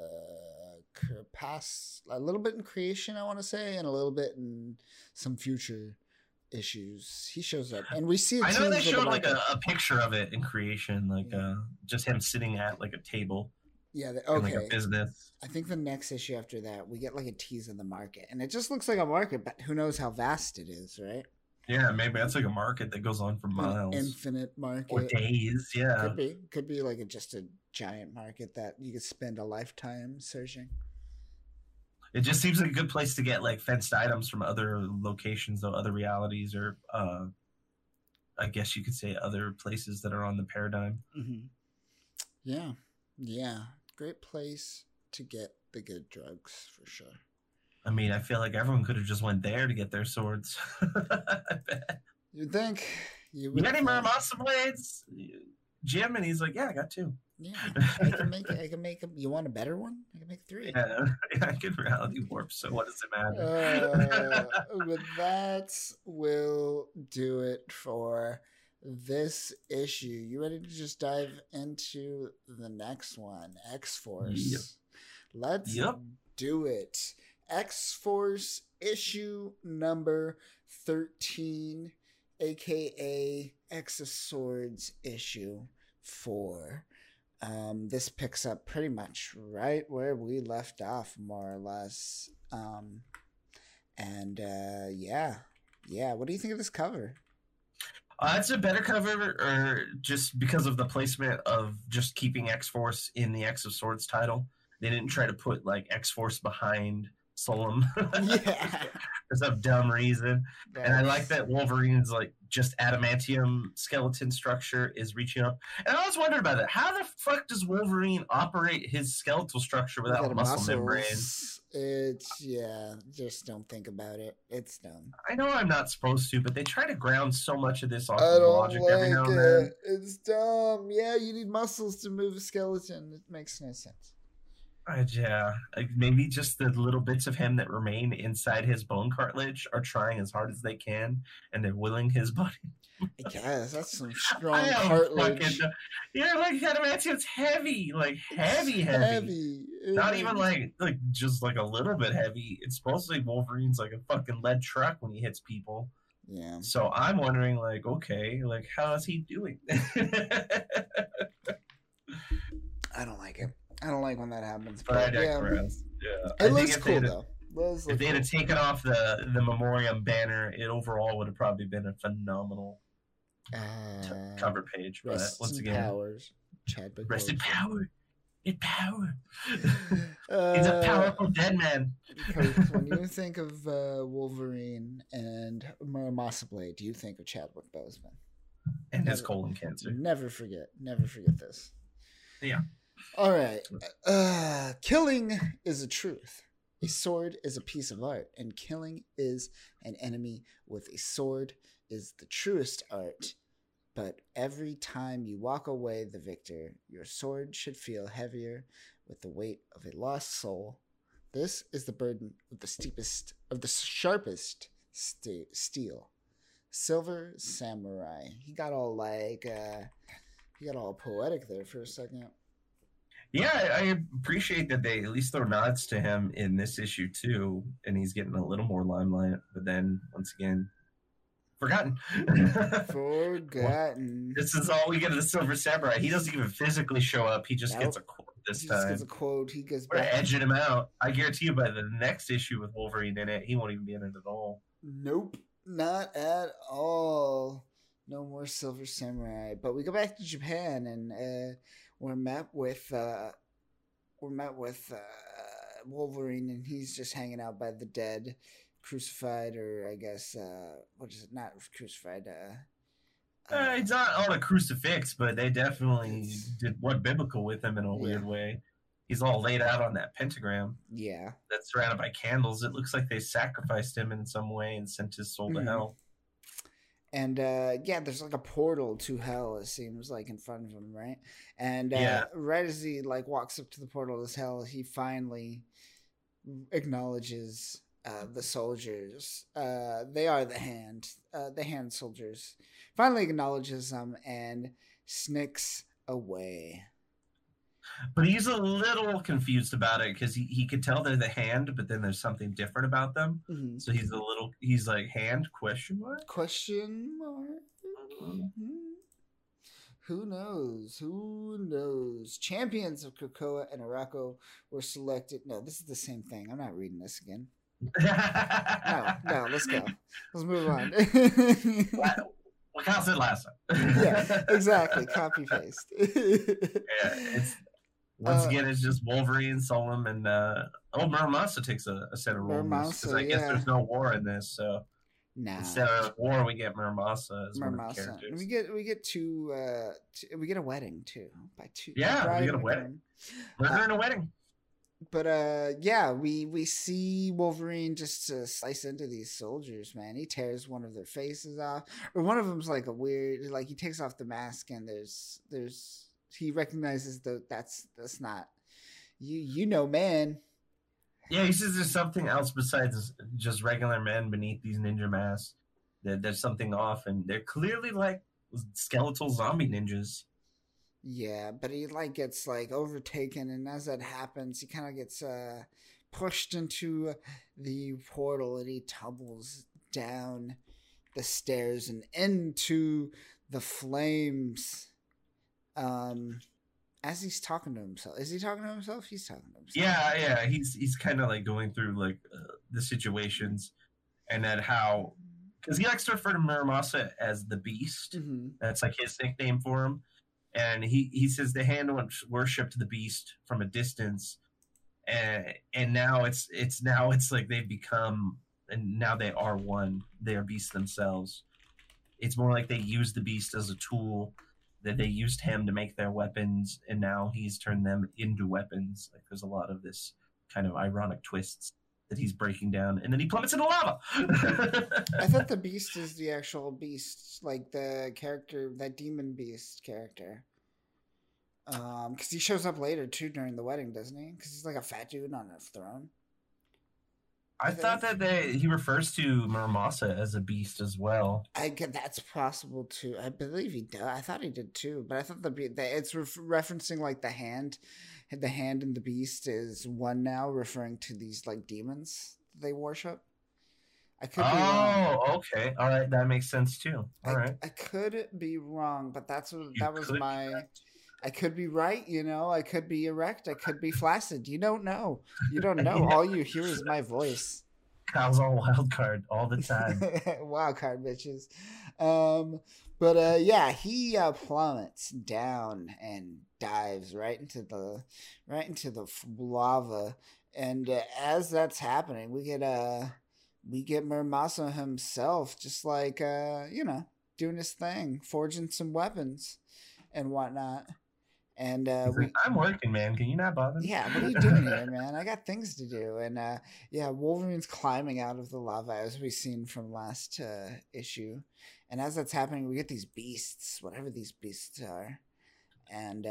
past, a little bit in creation, I want to say, and a little bit in some future issues, he shows up, and we see. I know they showed like a picture of it in creation, like just him sitting at like a table. Yeah. Okay. Like a business. I think the next issue after that, we get like a tease of the market, and it just looks like a market, but who knows how vast it is, right? Yeah, maybe that's like a market that goes on for miles, infinite market, or days. Yeah, could be like just a giant market that you could spend a lifetime searching. It just seems like a good place to get like fenced items from other locations, though, other realities, or I guess you could say other places that are on the paradigm. Mm-hmm. Yeah, great place to get the good drugs for sure. I mean, I feel like everyone could have just went there to get their swords. I bet. You'd think. You got any Muramasa blades, Jim? And he's like, yeah, I got 2. Yeah, I can make them. You want a better one? I can make 3. Yeah, I can reality warp. So what does it matter? But that will do it for this issue. You ready to just dive into the next one, X-Force? Yep. Let's do it. X-Force issue number 13, aka X of Swords issue 4. This picks up pretty much right where we left off, more or less. Yeah. What do you think of this cover? It's a better cover, or just because of the placement of just keeping X-Force in the X of Swords title. They didn't try to put like X-Force behind Solem for some dumb reason. And I like that Wolverine's like just adamantium skeleton structure is reaching up. And I was wondering about that. How the fuck does Wolverine operate his skeletal structure without muscle membranes? Just don't think about it. It's dumb. I know I'm not supposed to, but they try to ground so much of this off of logic every now and then. It's dumb. Yeah, you need muscles to move a skeleton. It makes no sense. Maybe just the little bits of him that remain inside his bone cartilage are trying as hard as they can, and they're willing his body. I guess that's some strong cartilage. Like adamantium's heavy, like heavy. Not even like just like a little bit heavy. It's supposed to be Wolverine's like a fucking lead truck when he hits people. Yeah. So I'm wondering, like, okay, like how is he doing? I don't like it. I don't like when that happens. But I digress. Yeah. It looks cool, though. If they had taken off the Memoriam banner, it overall would have probably been a phenomenal cover page. But once again, powers. Chadwick rest in power. In power. He's a powerful dead man. When you think of Wolverine and Muramasa Blade, do you think of Chadwick Boseman? And his colon cancer. Never forget this. Yeah. All right. Killing is a truth. A sword is a piece of art, and killing is an enemy with a sword is the truest art. But every time you walk away the victor, your sword should feel heavier with the weight of a lost soul. This is the burden of the sharpest steel. Silver Samurai. He got all poetic there for a second. Yeah, I appreciate that they at least throw nods to him in this issue too, and he's getting a little more limelight. But then once again, forgotten. This is all we get of the Silver Samurai. He doesn't even physically show up. He just gets a quote this time. He gets a quote. He goes back. We're edging him out. I guarantee you, by the next issue with Wolverine in it, he won't even be in it at all. Nope, not at all. No more Silver Samurai. But we go back to Japan, and we're met with Wolverine, and he's just hanging out by the dead, crucified, or I guess what is it? Not crucified. It's not on a crucifix, but they definitely did what biblical with him in a weird way. He's all laid out on that pentagram. Yeah, that's surrounded by candles. It looks like they sacrificed him in some way and sent his soul to hell. And there's like a portal to hell, it seems like, in front of him, right? And right as he like walks up to the portal to hell, he finally acknowledges the soldiers. They are the hand soldiers. Finally acknowledges them and snicks away. But he's a little confused about it because he could tell they're the Hand, but then there's something different about them. Mm-hmm. So he's like, Hand question mark? Question mark? Mm-hmm. Who knows? Who knows? Champions of Krakoa and Arakko were selected. No, this is the same thing. I'm not reading this again. No, let's go. Let's move on. What Kyle said last time. Yeah, exactly. Copy paste. It's once again it's just Wolverine, Solem, and Muramasa takes a set of roles because I guess there's no war in this, so instead of war we get Muramasa as one of the characters. We get a wedding too by two. Yeah, we get a wedding. Murder and a wedding. But we see Wolverine just slice into these soldiers, man. He tears one of their faces off, or one of them's like a weird, like he takes off the mask and there's he recognizes that's not you know, man. Yeah, he says there's something else besides just regular men beneath these ninja masks. There's something off, and they're clearly like skeletal zombie ninjas. Yeah, but he like gets like overtaken, and as that happens, he kind of gets pushed into the portal, and he tumbles down the stairs and into the flames. As he's talking to himself, is he talking to himself? He's talking to himself. Yeah. He's kind of like going through like the situations, and then how because he likes to refer to Muramasa as the Beast. Mm-hmm. That's like his nickname for him. And he says the Hand worshipped the Beast from a distance, and now it's like they've become, and now they are one. They are beasts themselves. It's more like they used the Beast as a tool, that they used him to make their weapons, and now he's turned them into weapons. Like there's a lot of this kind of ironic twists that he's breaking down, and then he plummets into lava. I thought the Beast is the actual Beast, like the character, that demon Beast character. Because he shows up later too during the wedding, doesn't he? Because he's like a fat dude on a throne. I thought that he refers to Muramasa as a beast as well. That's possible too. I believe he does. I thought he did too, but I thought it's referencing like the hand and the beast is one now, referring to these like demons they worship. I could be wrong. Okay, all right, that makes sense too. All right, I could be wrong, but that was my. I could be right, you know. I could be erect. I could be flaccid. You don't know. You don't know. All you hear is my voice. Kyle's on wild card all the time. Wild card, bitches. He plummets down and dives right into the lava. And as that's happening, we get Muramasa himself, just like doing his thing, forging some weapons and whatnot. And I'm working, man. Can you not bother me? Yeah, what are you doing here, man? I got things to do. And Wolverine's climbing out of the lava, as we've seen from last issue. And as that's happening, we get these beasts, whatever these beasts are, and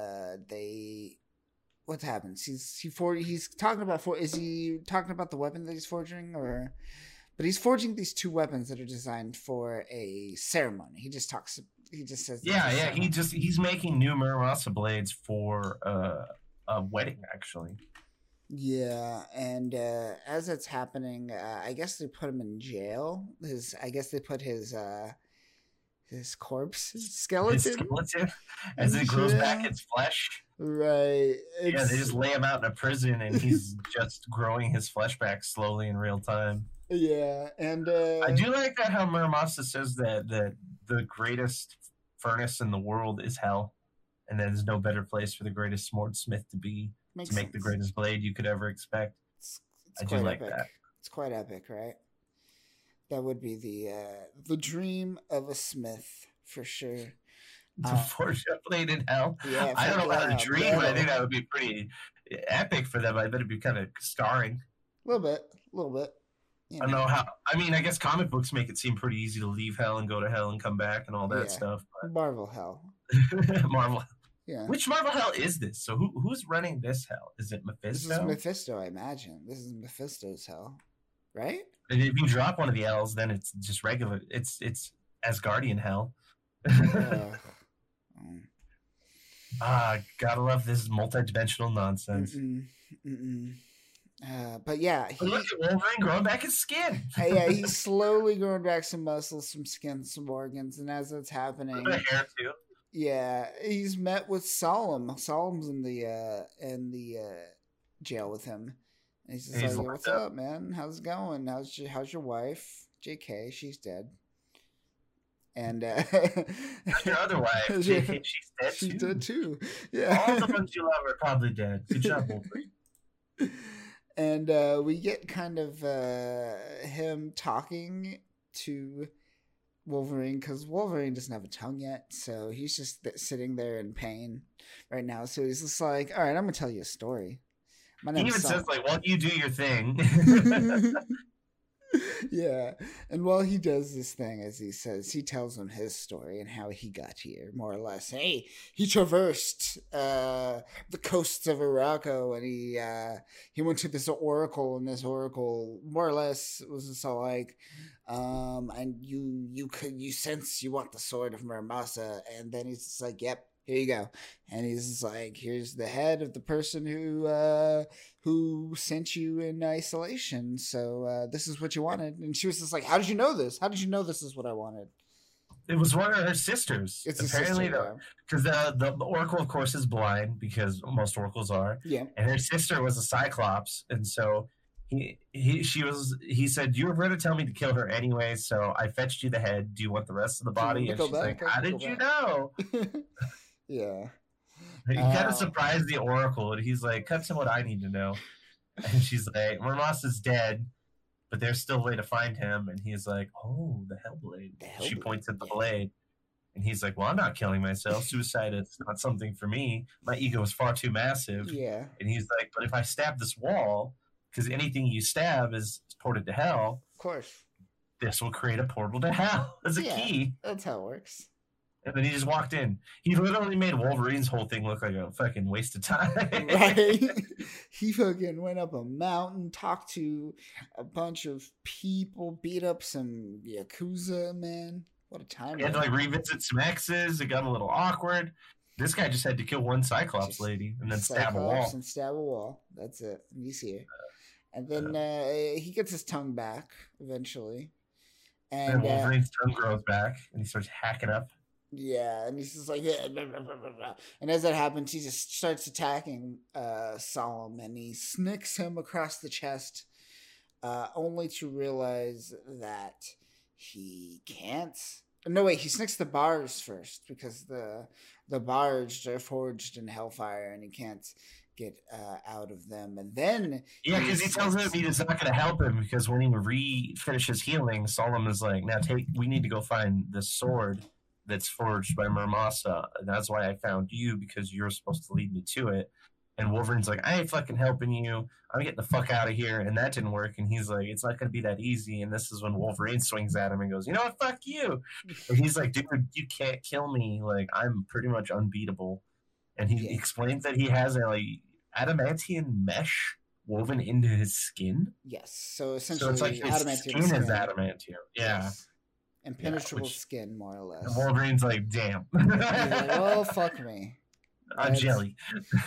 what happens? He's talking about is he talking about the weapon that he's forging, or? But he's forging these two weapons that are designed for a ceremony. He just says. Yeah. He's making new Muramasa blades for a wedding, actually. Yeah, and as it's happening, I guess they put him in jail. I guess they put his corpse, his skeleton, as it grows back its flesh. Right. They just lay him out in a prison, and he's just growing his flesh back slowly in real time. Yeah, and I do like that how Muramasa says that the greatest furnace in the world is hell, and there's no better place for the greatest swordsmith to be to make the greatest blade you could ever expect. I do like that. It's quite epic, right? That would be the dream of a smith for sure. To forge a blade in hell. Yeah, I don't know about a dream, but I think that would be pretty epic for them. I bet it'd be kind of scarring. A little bit. I don't know how. I mean, I guess comic books make it seem pretty easy to leave hell and go to hell and come back and all that stuff. But... Marvel hell. Marvel. Yeah. Which Marvel hell is this? So who's running this hell? Is it Mephisto? This is Mephisto, I imagine. This is Mephisto's hell, right? And if you drop one of the L's, then it's just regular. It's Asgardian hell. Gotta love this multi-dimensional nonsense. But yeah, But look at Wolverine growing back his skin. Yeah, he's slowly growing back some muscles, some skin, some organs, and as that's happening, the hair too. Yeah, he's met with Solemn. Solemn's in the jail with him. And he's just like, "What's up, man? How's it going? How's your wife? JK, she's dead." And your other wife, JK, she's dead. She's dead too. Yeah, all the ones you love are probably dead. Good job, Wolverine. And we get kind of him talking to Wolverine, because Wolverine doesn't have a tongue yet, so he's just sitting there in pain right now. So he's just like, "All right, I'm gonna tell you a story." He even says, like, "Well, you do your thing." Yeah, and while he does this thing, as he says, he tells him his story and how he got here, more or less. Hey, he traversed the coasts of Araco, and he went to this oracle, and this oracle, more or less, was just all like, and you sense you want the sword of Muramasa, and then he's just like, "Yep, here you go." And he's just like, "Here's the head of the person who sent you in isolation. So this is what you wanted." And she was just like, "How did you know this? How did you know this is what I wanted?" It was one of her sisters. It's apparently, because the oracle, of course, is blind, because most oracles are. Yeah. And her sister was a Cyclops, and so he said, "You were going to tell me to kill her anyway, so I fetched you the head. Do you want the rest of the body?" And she's like, "How did you know?" Yeah. He kind of surprised the oracle, and he's like, "Cut to what I need to know." And she's like, "Muramasa's dead, but there's still a way to find him." And he's like, "Oh, the Hellblade." She points at the blade. And he's like, "Well, I'm not killing myself. Suicide is not something for me. My ego is far too massive." Yeah. And he's like, "But if I stab this wall, because anything you stab is ported to hell. Of course. This will create a portal to hell as a key." That's how it works. And then he just walked in. He literally made Wolverine's whole thing look like a fucking waste of time. Right? He fucking went up a mountain, talked to a bunch of people, beat up some Yakuza, man. What a time. He had to like revisit some exes. It got a little awkward. This guy just had to kill one Cyclops lady and then stab a wall. And stab a wall. That's it. He's here. And then he gets his tongue back eventually. And Wolverine's tongue grows back and he starts hacking up. Yeah, and he's just like, yeah, blah, blah, blah, blah. And as that happens, he just starts attacking Solemn, and he snicks him across the chest, only to realize that he can't. No, wait, he snicks the bars first, because the bars are forged in Hellfire, and he can't get out of them. And then because he tells him he's not going to help him, because when he finishes healing, Solemn is like, "Now we need to go find the sword that's forged by Muramasa. And that's why I found you, because you're supposed to lead me to it." And Wolverine's like, "I ain't fucking helping you. I'm getting the fuck out of here." And that didn't work. And he's like, "It's not going to be that easy." And this is when Wolverine swings at him and goes, "You know what? Fuck you." And he's like, "Dude, you can't kill me. Like, I'm pretty much unbeatable." And he explains that he has a adamantium mesh woven into his skin. Yes. So essentially, it's like his skin is adamantium. Yeah. Yes. Impenetrable skin, more or less. And Wolverine's like, "Damn." He's like, "Well, fuck me. I'm jelly."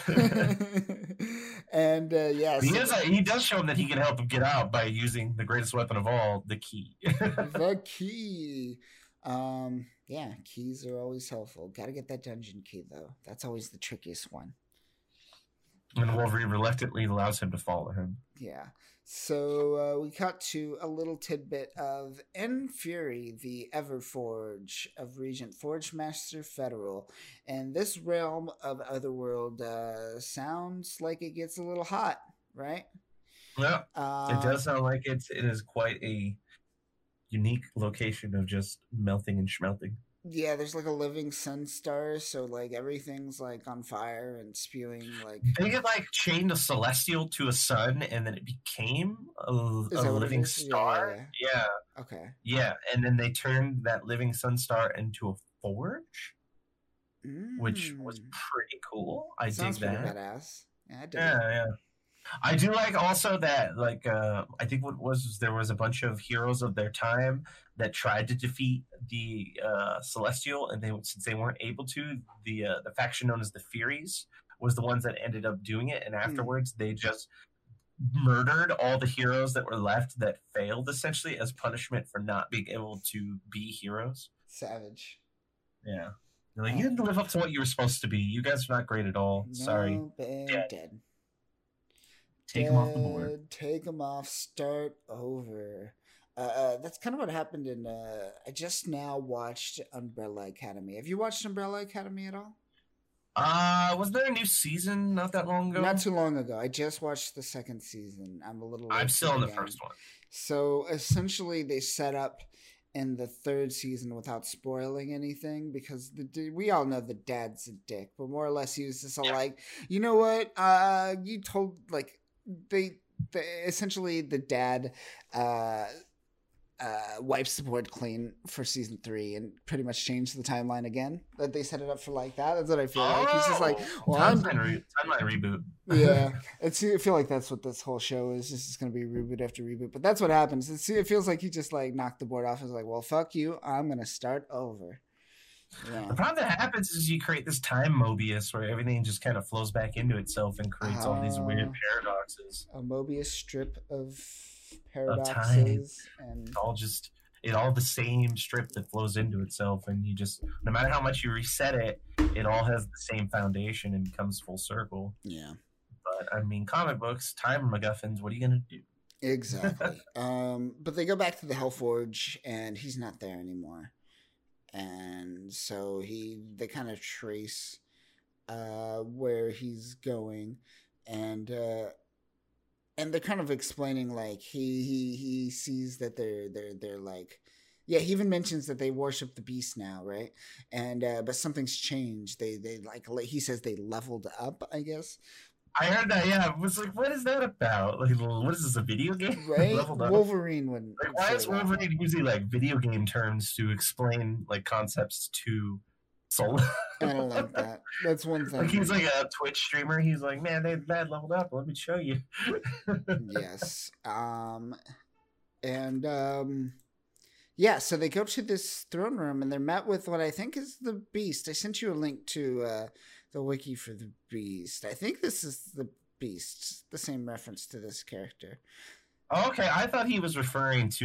And he does show him that he can help him get out by using the greatest weapon of all, the key. The key. Keys are always helpful. Gotta get that dungeon key, though. That's always the trickiest one. And Wolverine reluctantly allows him to follow him. Yeah. So we cut to a little tidbit of N. Fury, the Everforge of Regent Forge Master Federal. And this realm of Otherworld sounds like it gets a little hot, right? Yeah. It does sound like it is quite a unique location of just melting and schmelting. Yeah, there's like a living sun star, so like everything's like on fire and spewing like. They had like chained a celestial to a sun, and then it became a living star. Yeah. Okay. Yeah, and then they turned that living sun star into a forge, which was pretty cool. I dig that. Badass. Yeah, I dig it. Yeah. I do like also that like I think what was there was a bunch of heroes of their time that tried to defeat the Celestial, and they since they weren't able to, the faction known as the Furies was the ones that ended up doing it, and afterwards they just murdered all the heroes that were left that failed essentially as punishment for not being able to be heroes. Savage. Yeah. They're like, you didn't live up to what you were supposed to be. You guys are not great at all. No, Sorry. Dead. Take them off the board. Take them off. Start over. That's kind of what happened in. I just now watched Umbrella Academy. Have you watched Umbrella Academy at all? Was there a new season not that long ago? Not too long ago. I just watched the second season. I'm still in the first one. So essentially, they set up in the third season without spoiling anything because we all know the dad's a dick, but more or less he was just like, you know what? You told like they essentially the dad wipes the board clean for season 3 and pretty much changed the timeline again. That they set it up for like that. That's what I feel like. He's just like, well, timeline reboot. Yeah, I feel like that's what this whole show is. This is going to be reboot after reboot. But that's what happens. It feels like he just like knocked the board off. He's like, well, fuck you. I'm going to start over. Yeah. The problem that happens is you create this time Mobius where everything just kind of flows back into itself and creates all these weird paradoxes. A Mobius strip of paradoxes and it's all the same strip that flows into itself, and you just no matter how much you reset it, it all has the same foundation and becomes full circle. Yeah. But I mean, comic books, time MacGuffins, what are you gonna do? Exactly. But they go back to the Hellforge and he's not there anymore. And so they kind of trace where he's going, and they're kind of explaining like he sees that they're like, yeah, he even mentions that they worship the beast now, right? And but something's changed. They like he says they leveled up, I guess. I heard that. Yeah, I was like, what is that about? Like, what is this, a video game? Right? Wolverine would. Like, why is Wolverine using like video game terms to explain like concepts to Soul? I don't like that. That's one thing. Like he's like a Twitch streamer. He's like, man, they leveled up. Let me show you. Yes. Yeah. So they go to this throne room and they're met with what I think is the Beast. I sent you a link to the wiki for the Beast. I think this is the Beast. The same reference to this character. Oh, okay, I thought he was referring to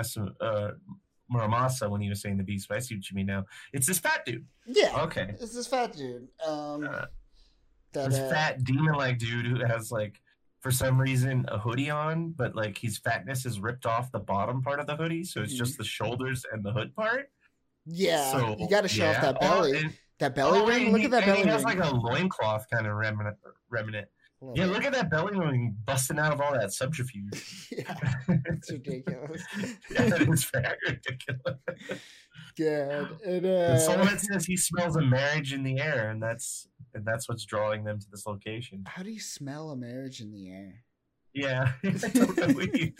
Muramasa when he was saying the Beast, but I see what you mean now. It's this fat dude. Yeah. Okay. It's this fat dude. This fat demon-like dude who has like, for some reason, a hoodie on, but like his fatness is ripped off the bottom part of the hoodie, so it's just the shoulders and the hood part. Yeah. So you got to show off that belly. That belly ring? Look at that belly ring. He has like a loincloth kind of remnant. Yeah, look at that belly ring busting out of all that subterfuge. Yeah, it's ridiculous. Yeah, it's very ridiculous. God. And someone says he smells a marriage in the air, and that's what's drawing them to this location. How do you smell a marriage in the air? Yeah, I don't know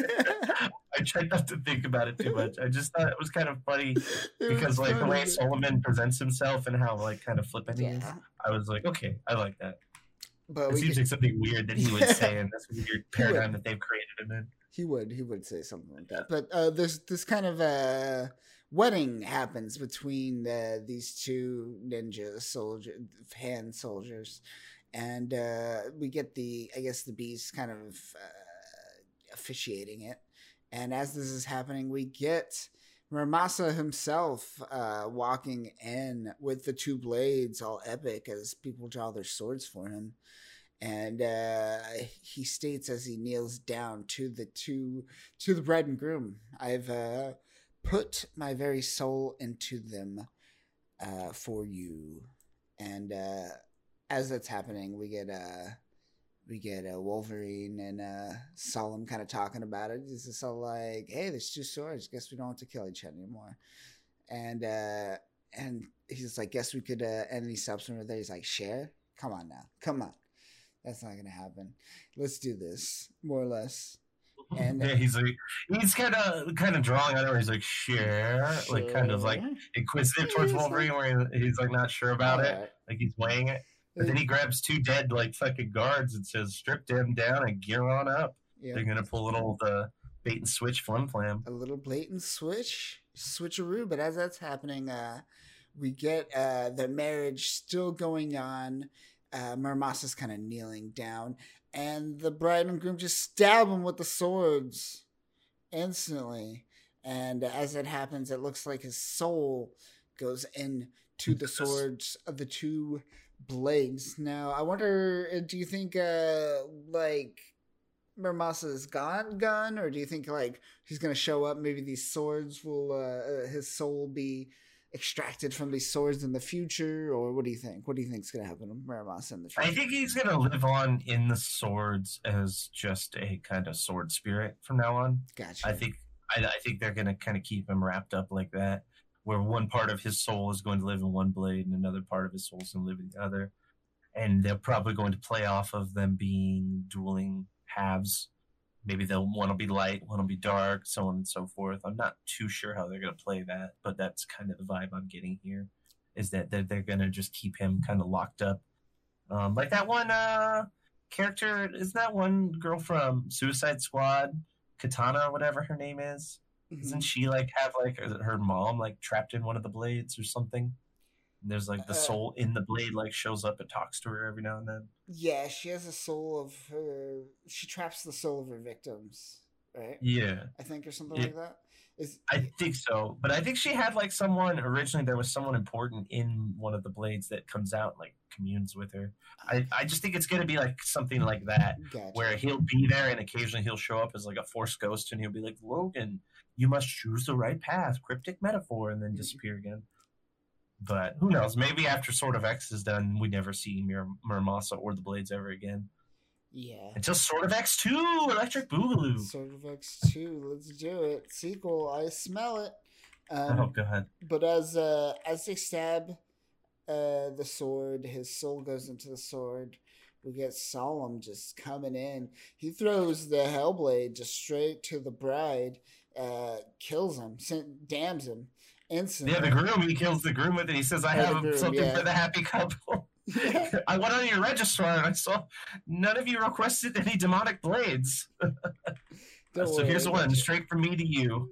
I tried not to think about it too much. I just thought it was kind of funny because like the way Solomon presents himself and how like kind of flippant he is. I was like, okay, I like that. But it seems like something weird that he would say in this weird paradigm that they've created him in. He would say something like that. But there's this kind of wedding happens between these two ninja hand soldiers. And we get the Beast kind of officiating it. And as this is happening, we get Muramasa himself walking in with the two blades, all epic, as people draw their swords for him. And he states as he kneels down to the bride and groom, I've put my very soul into them for you. And as that's happening, we get Wolverine and Solemn kind of talking about it. It's just all like, "Hey, there's two swords. Guess we don't have to kill each other anymore." And he's like, "Guess we could end these substance with it." He's like, "Share? Come on now, come on. That's not gonna happen. Let's do this, more or less." And yeah, he's kind of drawing on it where he's like, share, like kind of like inquisitive towards Wolverine, where he's like not sure about it, like he's weighing it. But then he grabs 2 dead like fucking guards and says, "Strip them down and gear on up." Yep. They're gonna pull a little bait and switch flim flam. A little blatant switcheroo. But as that's happening, we get the marriage still going on. Murasa's kind of kneeling down, and the bride and groom just stab him with the swords instantly. And as it happens, it looks like his soul goes into the swords of the 2 blades. Now, I wonder, do you think like Muramasa is gone, or do you think like he's gonna show up? Maybe these swords will his soul be extracted from these swords in the future, or what do you think? What do you think is gonna happen to Muramasa in the future? I think he's gonna live on in the swords as just a kind of sword spirit from now on. Gotcha. I think they're gonna kind of keep him wrapped up like that, where one part of his soul is going to live in one blade and another part of his soul is going to live in the other, and they're probably going to play off of them being dueling halves. Maybe one will be light, one will be dark, so on and so forth. I'm not too sure how they're going to play that, but that's kind of the vibe I'm getting here, is that they're going to just keep him kind of locked up. Like that one character, is that one girl from Suicide Squad, Katana, whatever her name is? Mm-hmm. Doesn't she like have like her mom like trapped in one of the blades or something? And there's like the soul in the blade like shows up and talks to her every now and then. Yeah, she has a soul of her. She traps the soul of her victims, right? Yeah, I think, or something like that. I think so, but I think she had like someone originally. There was someone important in one of the blades that comes out and, like, communes with her. I just think it's gonna be like something like that, gotcha. Where he'll be there and occasionally he'll show up as like a Force ghost and he'll be like, "Logan, you must choose the right path," cryptic metaphor, and then disappear again. But who knows? Maybe after Sword of X is done, we never see Muramasa or the Blades ever again. Yeah. Until Sword of X2, Electric Boogaloo. Sword of X2, let's do it. Sequel, I smell it. Oh, God. But as they stab the sword, his soul goes into the sword. We get Solemn just coming in. He throws the Hellblade just straight to the bride, kills him, damns him instantly. Yeah, the groom, he kills the groom with it. He says, "I have something for the happy couple." Yeah. I went on your registrar and I saw none of you requested any demonic blades. So here's one, straight from me to you.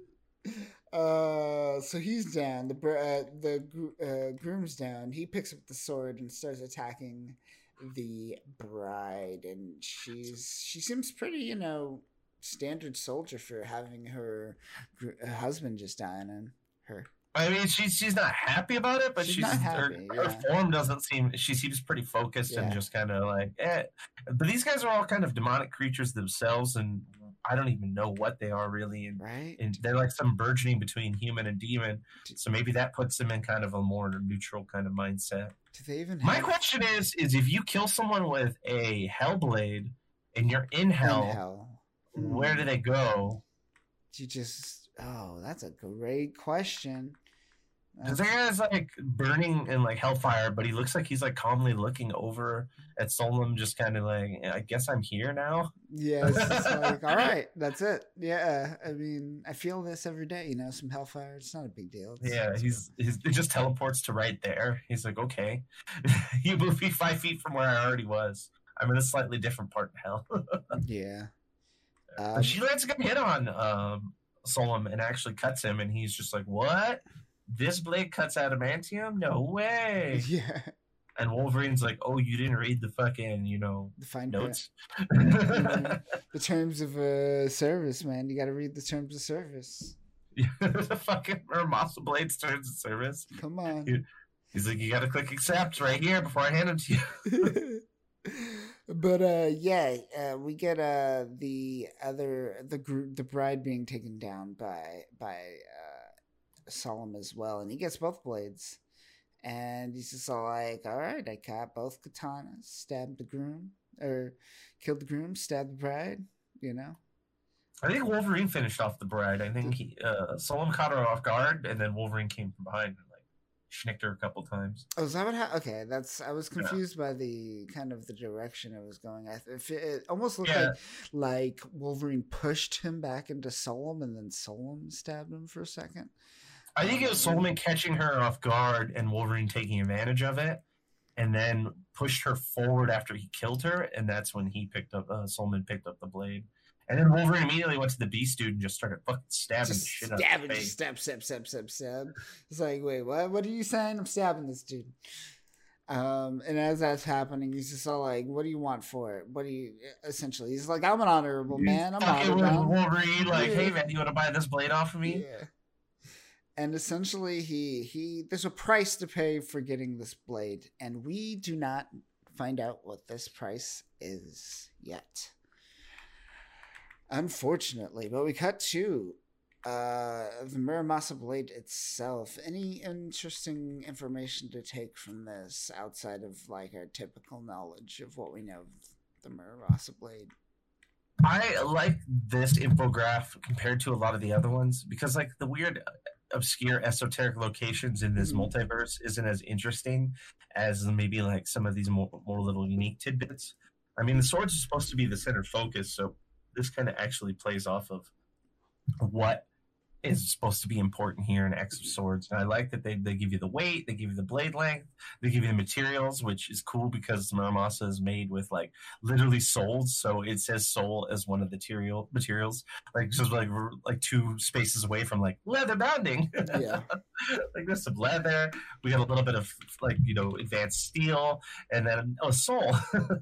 So he's down. The groom's down. He picks up the sword and starts attacking the bride, and she seems pretty, standard soldier for having her husband just dying on her. I mean, she's not happy about it, but she's not happy, her form doesn't seem. She seems pretty focused and just kind of like, But these guys are all kind of demonic creatures themselves, and I don't even know what they are really. And, right. And they're like some burgeoning between human and demon. So maybe that puts them in kind of a more neutral kind of mindset. Do they even? My question is if you kill someone with a Hellblade and you're in hell, where do they go? That's a great question. Because the guy's like burning in like hellfire, but he looks like he's like calmly looking over at Solemn, just kind of like, I guess I'm here now. Yeah, it's just like, all right, that's it. Yeah, I mean, I feel this every day. Some hellfire. It's not a big deal. It just teleports to right there. He's like, okay, you move me 5 feet from where I already was. I'm in a slightly different part of hell. Yeah. She lands a good hit on Solemn and actually cuts him, and he's just like, what? This blade cuts adamantium? No way. Yeah. And Wolverine's like, oh, you didn't read the fucking, the fine notes. The terms of service, man. You got to read the terms of service. The fucking Muramasa Blade's terms of service. Come on. He's like, you got to click accept right here before I hand them to you. But we get the bride being taken down by Solemn as well, and he gets both blades, and he's just all like, all right, I got both katanas, stabbed the groom, or killed the groom, stabbed the bride, I think Wolverine finished off the bride. I think Solemn caught her off guard, and then Wolverine came from behind and like schnicked her a couple times. Oh, is that what happened? Okay, I was confused by the kind of the direction it was going. It almost looked like Wolverine pushed him back into Solemn, and then Solemn stabbed him for a second. I think it was Solomon catching her off guard and Wolverine taking advantage of it. and then pushed her forward after he killed her, and that's when he picked up Soulman picked up the blade. And then Wolverine immediately went to the Beast Dude and just started fucking stabbing the shit out of his face. Stab. It's like, wait, what? What are you saying? I'm stabbing this dude. And as that's happening, he's just all like, "What do you want for it? What do you?" Essentially, he's like, "I'm an honorable man. I'm honorable." Wolverine, like, "Hey man, you want to buy this blade off of me?" Yeah. And essentially, he there's a price to pay for getting this blade, and we do not find out what this price is yet, unfortunately. But we cut to the Muramasa blade itself. Any interesting information to take from this outside of like our typical knowledge of what we know of the Muramasa blade? I like this infographic compared to a lot of the other ones because like the weird obscure esoteric locations in this multiverse isn't as interesting as maybe like some of these more little unique tidbits. I mean, the swords are supposed to be the center focus, so this kind of actually plays off of what is supposed to be important here in X of Swords. And I like that they give you the weight, they give you the blade length, they give you the materials, which is cool because Muramasa is made with like literally souls. So it says soul as one of the materials, like just like two spaces away from like leather bonding. Yeah. Like there's some leather. We got a little bit of like, advanced steel, and then a soul.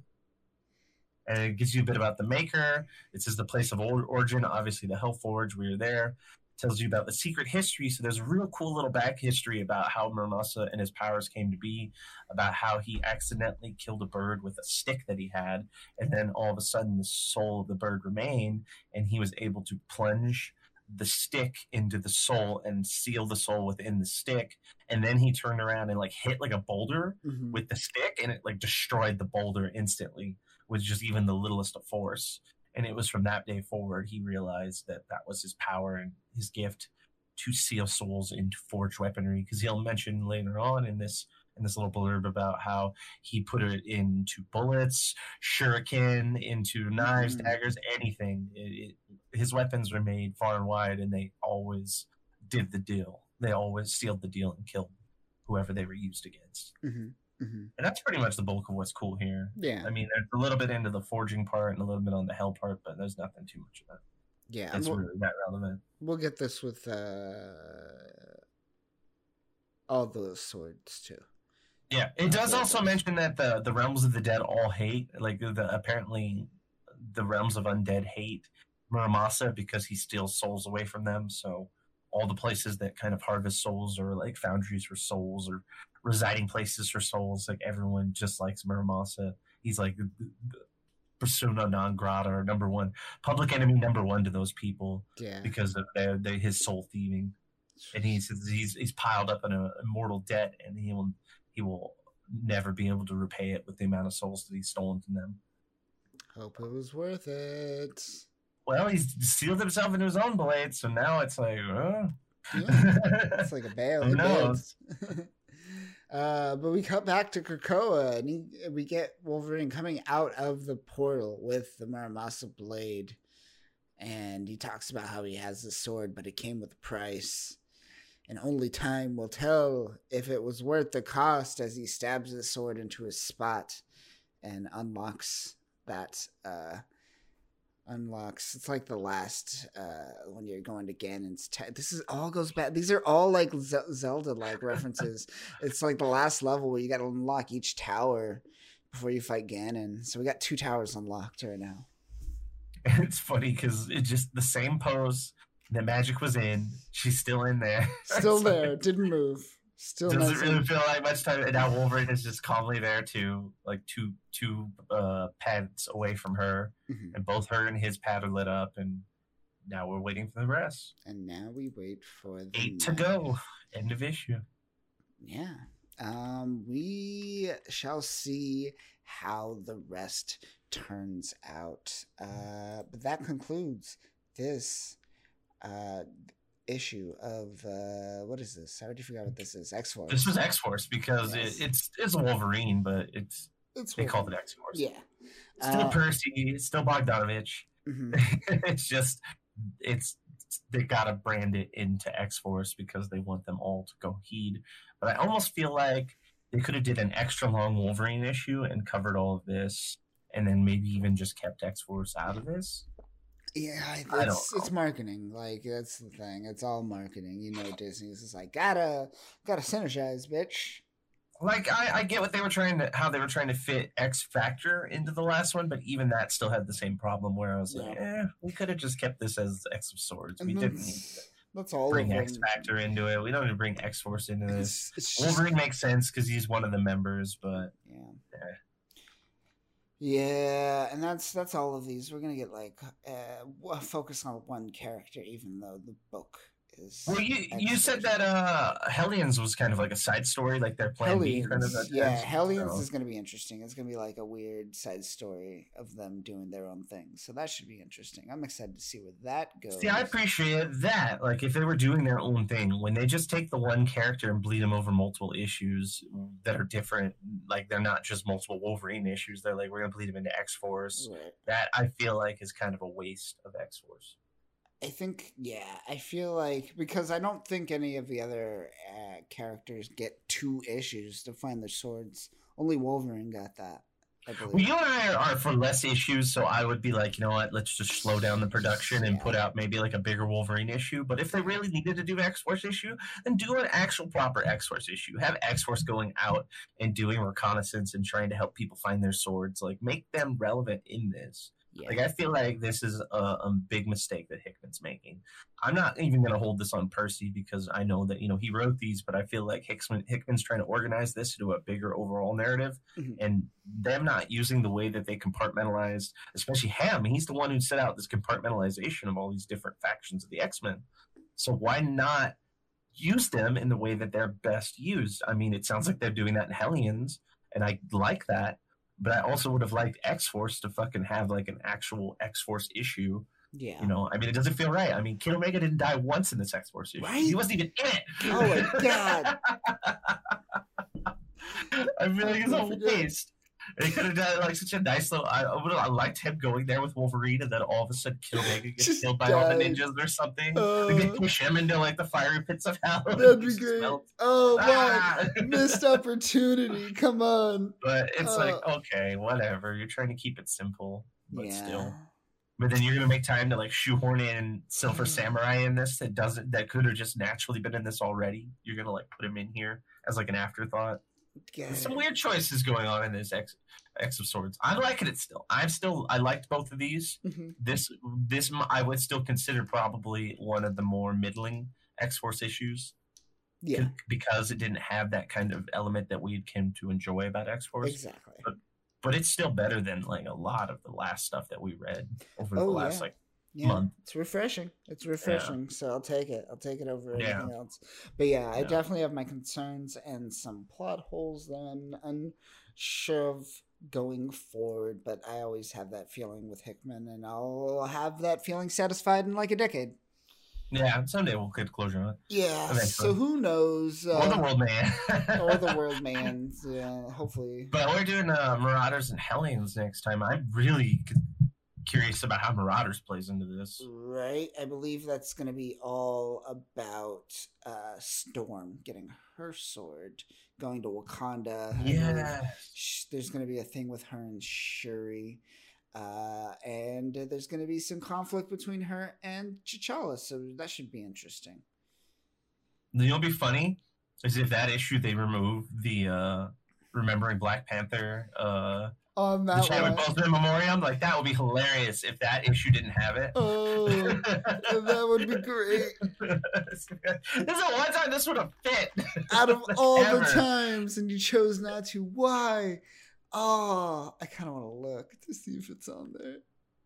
And it gives you a bit about the maker. It says the place of origin, obviously the Hellforge, we were there. Tells you about the secret history. So there's a real cool little back history about how Muramasa and his powers came to be, about how he accidentally killed a bird with a stick that he had, and then all of a sudden the soul of the bird remained, and he was able to plunge the stick into the soul and seal the soul within the stick. And then he turned around and like hit like a boulder with the stick, and it like destroyed the boulder instantly with just even the littlest of force. And it was from that day forward he realized that that was his power and his gift to seal souls into forged weaponry. Because he'll mention later on in this little blurb about how he put it into bullets, shuriken, into knives, daggers, anything. His weapons were made far and wide, and they always did the deal. They always sealed the deal and killed whoever they were used against. And that's pretty much the bulk of what's cool here. Yeah. I mean, there's a little bit into the forging part and a little bit on the hell part, but there's nothing too much of that. Yeah. That's really that relevant. We'll get this with all those swords, too. Yeah. It does also mention that the realms of the dead all hate, like apparently the realms of undead hate Muramasa because he steals souls away from them. So all the places that kind of harvest souls or like foundries for souls or residing places for souls, like everyone just likes Muramasa. He's like the persona non grata, or number one, public enemy number one to those people, because of his soul thieving. And he's piled up in an immortal debt, and he will never be able to repay it with the amount of souls that he's stolen from them. Hope it was worth it. Well, he's sealed himself into his own blade, so now it's like, it's like a bale. Who knows? But we cut back to Krakoa, and we get Wolverine coming out of the portal with the Muramasa blade, and he talks about how he has the sword, but it came with a price, and only time will tell if it was worth the cost, as he stabs the sword into his spot and unlocks that. It's like the last when you're going to Ganon's this is all goes back. These are all like Zelda like references. It's like the last level where you got to unlock each tower before you fight Ganon. So we got 2 towers unlocked right now. And it's funny because it's just the same pose that Magic was in. She's still in there, still there, didn't move. Still doesn't really feel like much time. And now Wolverine is just calmly there too, like two pads away from her, and both her and his pad are lit up. And now we're waiting for the rest. And now we wait for the 8 to go. End of issue. Yeah. We shall see how the rest turns out. But that concludes this issue of what is this? I already forgot what this is. X-Force. This was X-Force because it's Wolverine, but it's they called it X-Force. Yeah. Still Percy, it's still Bogdanovich. It's just they gotta brand it into X-Force because they want them all to go heed. But I almost feel like they could have did an extra long Wolverine issue and covered all of this, and then maybe even just kept X-Force out of this. Yeah, it's marketing. Like, that's the thing. It's all marketing. You know, Disney's just like, gotta synergize, bitch. Like, I get what how they were trying to fit X Factor into the last one, but even that still had the same problem where I was like, we could have just kept this as X of Swords. We didn't need to bring X Factor into it. We don't need to bring X Force into this. Wolverine makes sense because he's one of the members, but yeah, and that's all of these. We're gonna get like focus on one character, even though the book is. Well, you said that Hellions was kind of like a side story, like their plan B kind of. Hellions is gonna be interesting. It's gonna be like a weird side story of them doing their own thing, so that should be interesting. I'm excited to see where that goes. See, I appreciate that. Like, if they were doing their own thing, when they just take the one character and bleed them over multiple issues that are different, like they're not just multiple Wolverine issues. They're like, we're gonna bleed them into X-Force. Right. That I feel like is kind of a waste of X-Force. I feel like, because I don't think any of the other characters get 2 issues to find their swords. Only Wolverine got that, I believe. Well, you and I are for less issues, so I would be like, you know what, let's just slow down the production and put out maybe like a bigger Wolverine issue. But if they really needed to do an X-Force issue, then do an actual proper X-Force issue. Have X-Force going out and doing reconnaissance and trying to help people find their swords. Like, make them relevant in this. Yeah. Like, I feel like this is a big mistake that Hickman's making. I'm not even going to hold this on Percy because I know that, you know, he wrote these, but I feel like Hickman's trying to organize this into a bigger overall narrative, and them not using the way that they compartmentalized, especially Ham. He's the one who set out this compartmentalization of all these different factions of the X-Men. So why not use them in the way that they're best used? I mean, it sounds like they're doing that in Hellions, and I like that. But I also would have liked X-Force to fucking have like an actual X-Force issue. Yeah. You know, I mean, it doesn't feel right. I mean, Kid Omega didn't die once in this X-Force issue. Right? He wasn't even in it. Oh my god. I feel like it's a waste. They could have done like such a nice little. I liked him going there with Wolverine, and then all of a sudden Kid Omega gets killed by all the ninjas or something. They push him into like the fiery pits of hell. That'd be great. Oh my missed opportunity! Come on. But it's like, okay, whatever. You're trying to keep it simple, but still. But then you're gonna make time to like shoehorn in Silver Samurai in this that could have just naturally been in this already. You're gonna like put him in here as like an afterthought. There's some weird choices going on in this X of Swords. I'm liking it still. I liked both of these. This I would still consider probably one of the more middling X-Force issues. Yeah, because it didn't have that kind of element that we came to enjoy about X-Force. Exactly. But it's still better than like a lot of the last stuff that we read over the last month. It's refreshing. So I'll take it over anything else. But I definitely have my concerns and some plot holes that I'm unsure of going forward, but I always have that feeling with Hickman, and I'll have that feeling satisfied in like a decade. Yeah, someday we'll get closure on it. Yeah, eventually. So who knows? Or the World Man. Or the World Man, yeah, hopefully. But we're doing Marauders and Hellions next time. I'm really curious about how Marauders plays into this. Right. I believe that's going to be all about Storm getting her sword, going to Wakanda. Yeah. There's going to be a thing with her and Shuri. And there's going to be some conflict between her and T'Challa, so that should be interesting. You know what'll be funny is if that issue they remove the Remembering Black Panther on that the Chadwick Boseman Memoriam, like that would be hilarious if that issue didn't have it. Oh, that would be great. This is the one time this would have fit. Out of all the times, and you chose not to. Why? Oh, I kind of want to look to see if it's on there.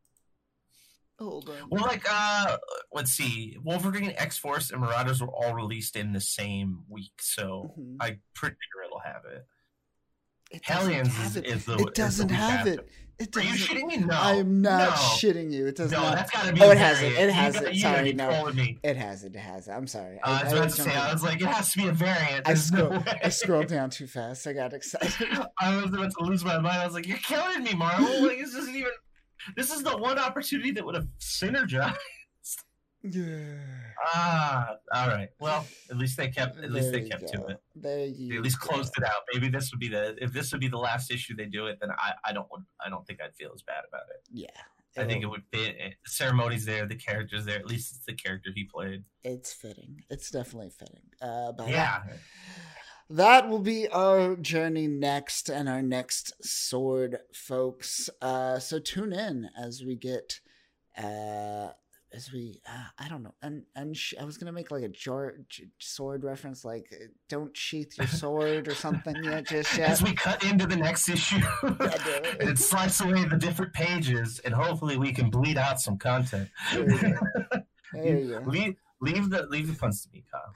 Hold on. Well, like, let's see. Wolverine, X-Force, and Marauders were all released in the same week, so I'm pretty sure it'll have it. Hellions is the It doesn't have it. Are you shitting me? No. I'm not shitting you. It does not. No, that's gotta be. Oh, it has it. It has it. Sorry, no. It has it. It has it. I'm sorry. I was about to say, I was like, it has to be a variant. I scrolled down too fast. I got excited. I was about to lose my mind. I was like, you're killing me, Marvel. Like, this isn't even. This is the one opportunity that would have synergized. Yeah. All right. Well, at least they kept. At least they kept to it. They at least closed it out. Maybe this would be if this would be the last issue they do it, then I don't think I'd feel as bad about it. Yeah. I think it would fit. The ceremony's there, the character's there. At least it's the character he played. It's fitting. It's definitely fitting. But yeah. That will be our journey next and our next sword, folks. So tune in as we get, I don't know. And I was going to make like a sword reference, like don't sheath your sword or something yet, just yet. As we cut into the next issue, and it slices away the different pages, and hopefully we can bleed out some content. There you go. Leave the puns to me, Kyle.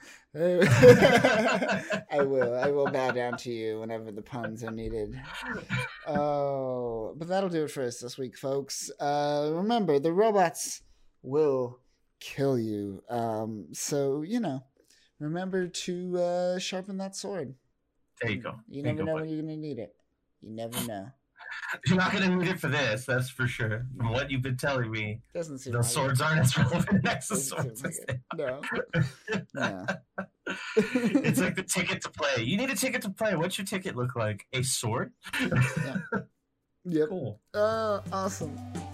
I will bow down to you whenever the puns are needed. Oh, but that'll do it for us this week, folks. Remember, the robots will kill you. So, remember to sharpen that sword. There you go. You never know when you're going to need it. You never know. You're not going to need it for this, that's for sure. From what you've been telling me, doesn't seem those swords aren't as relevant next to swords. No. It's like the ticket to play. You need a ticket to play. What's your ticket look like? A sword? Yeah. Yep. Cool. Awesome.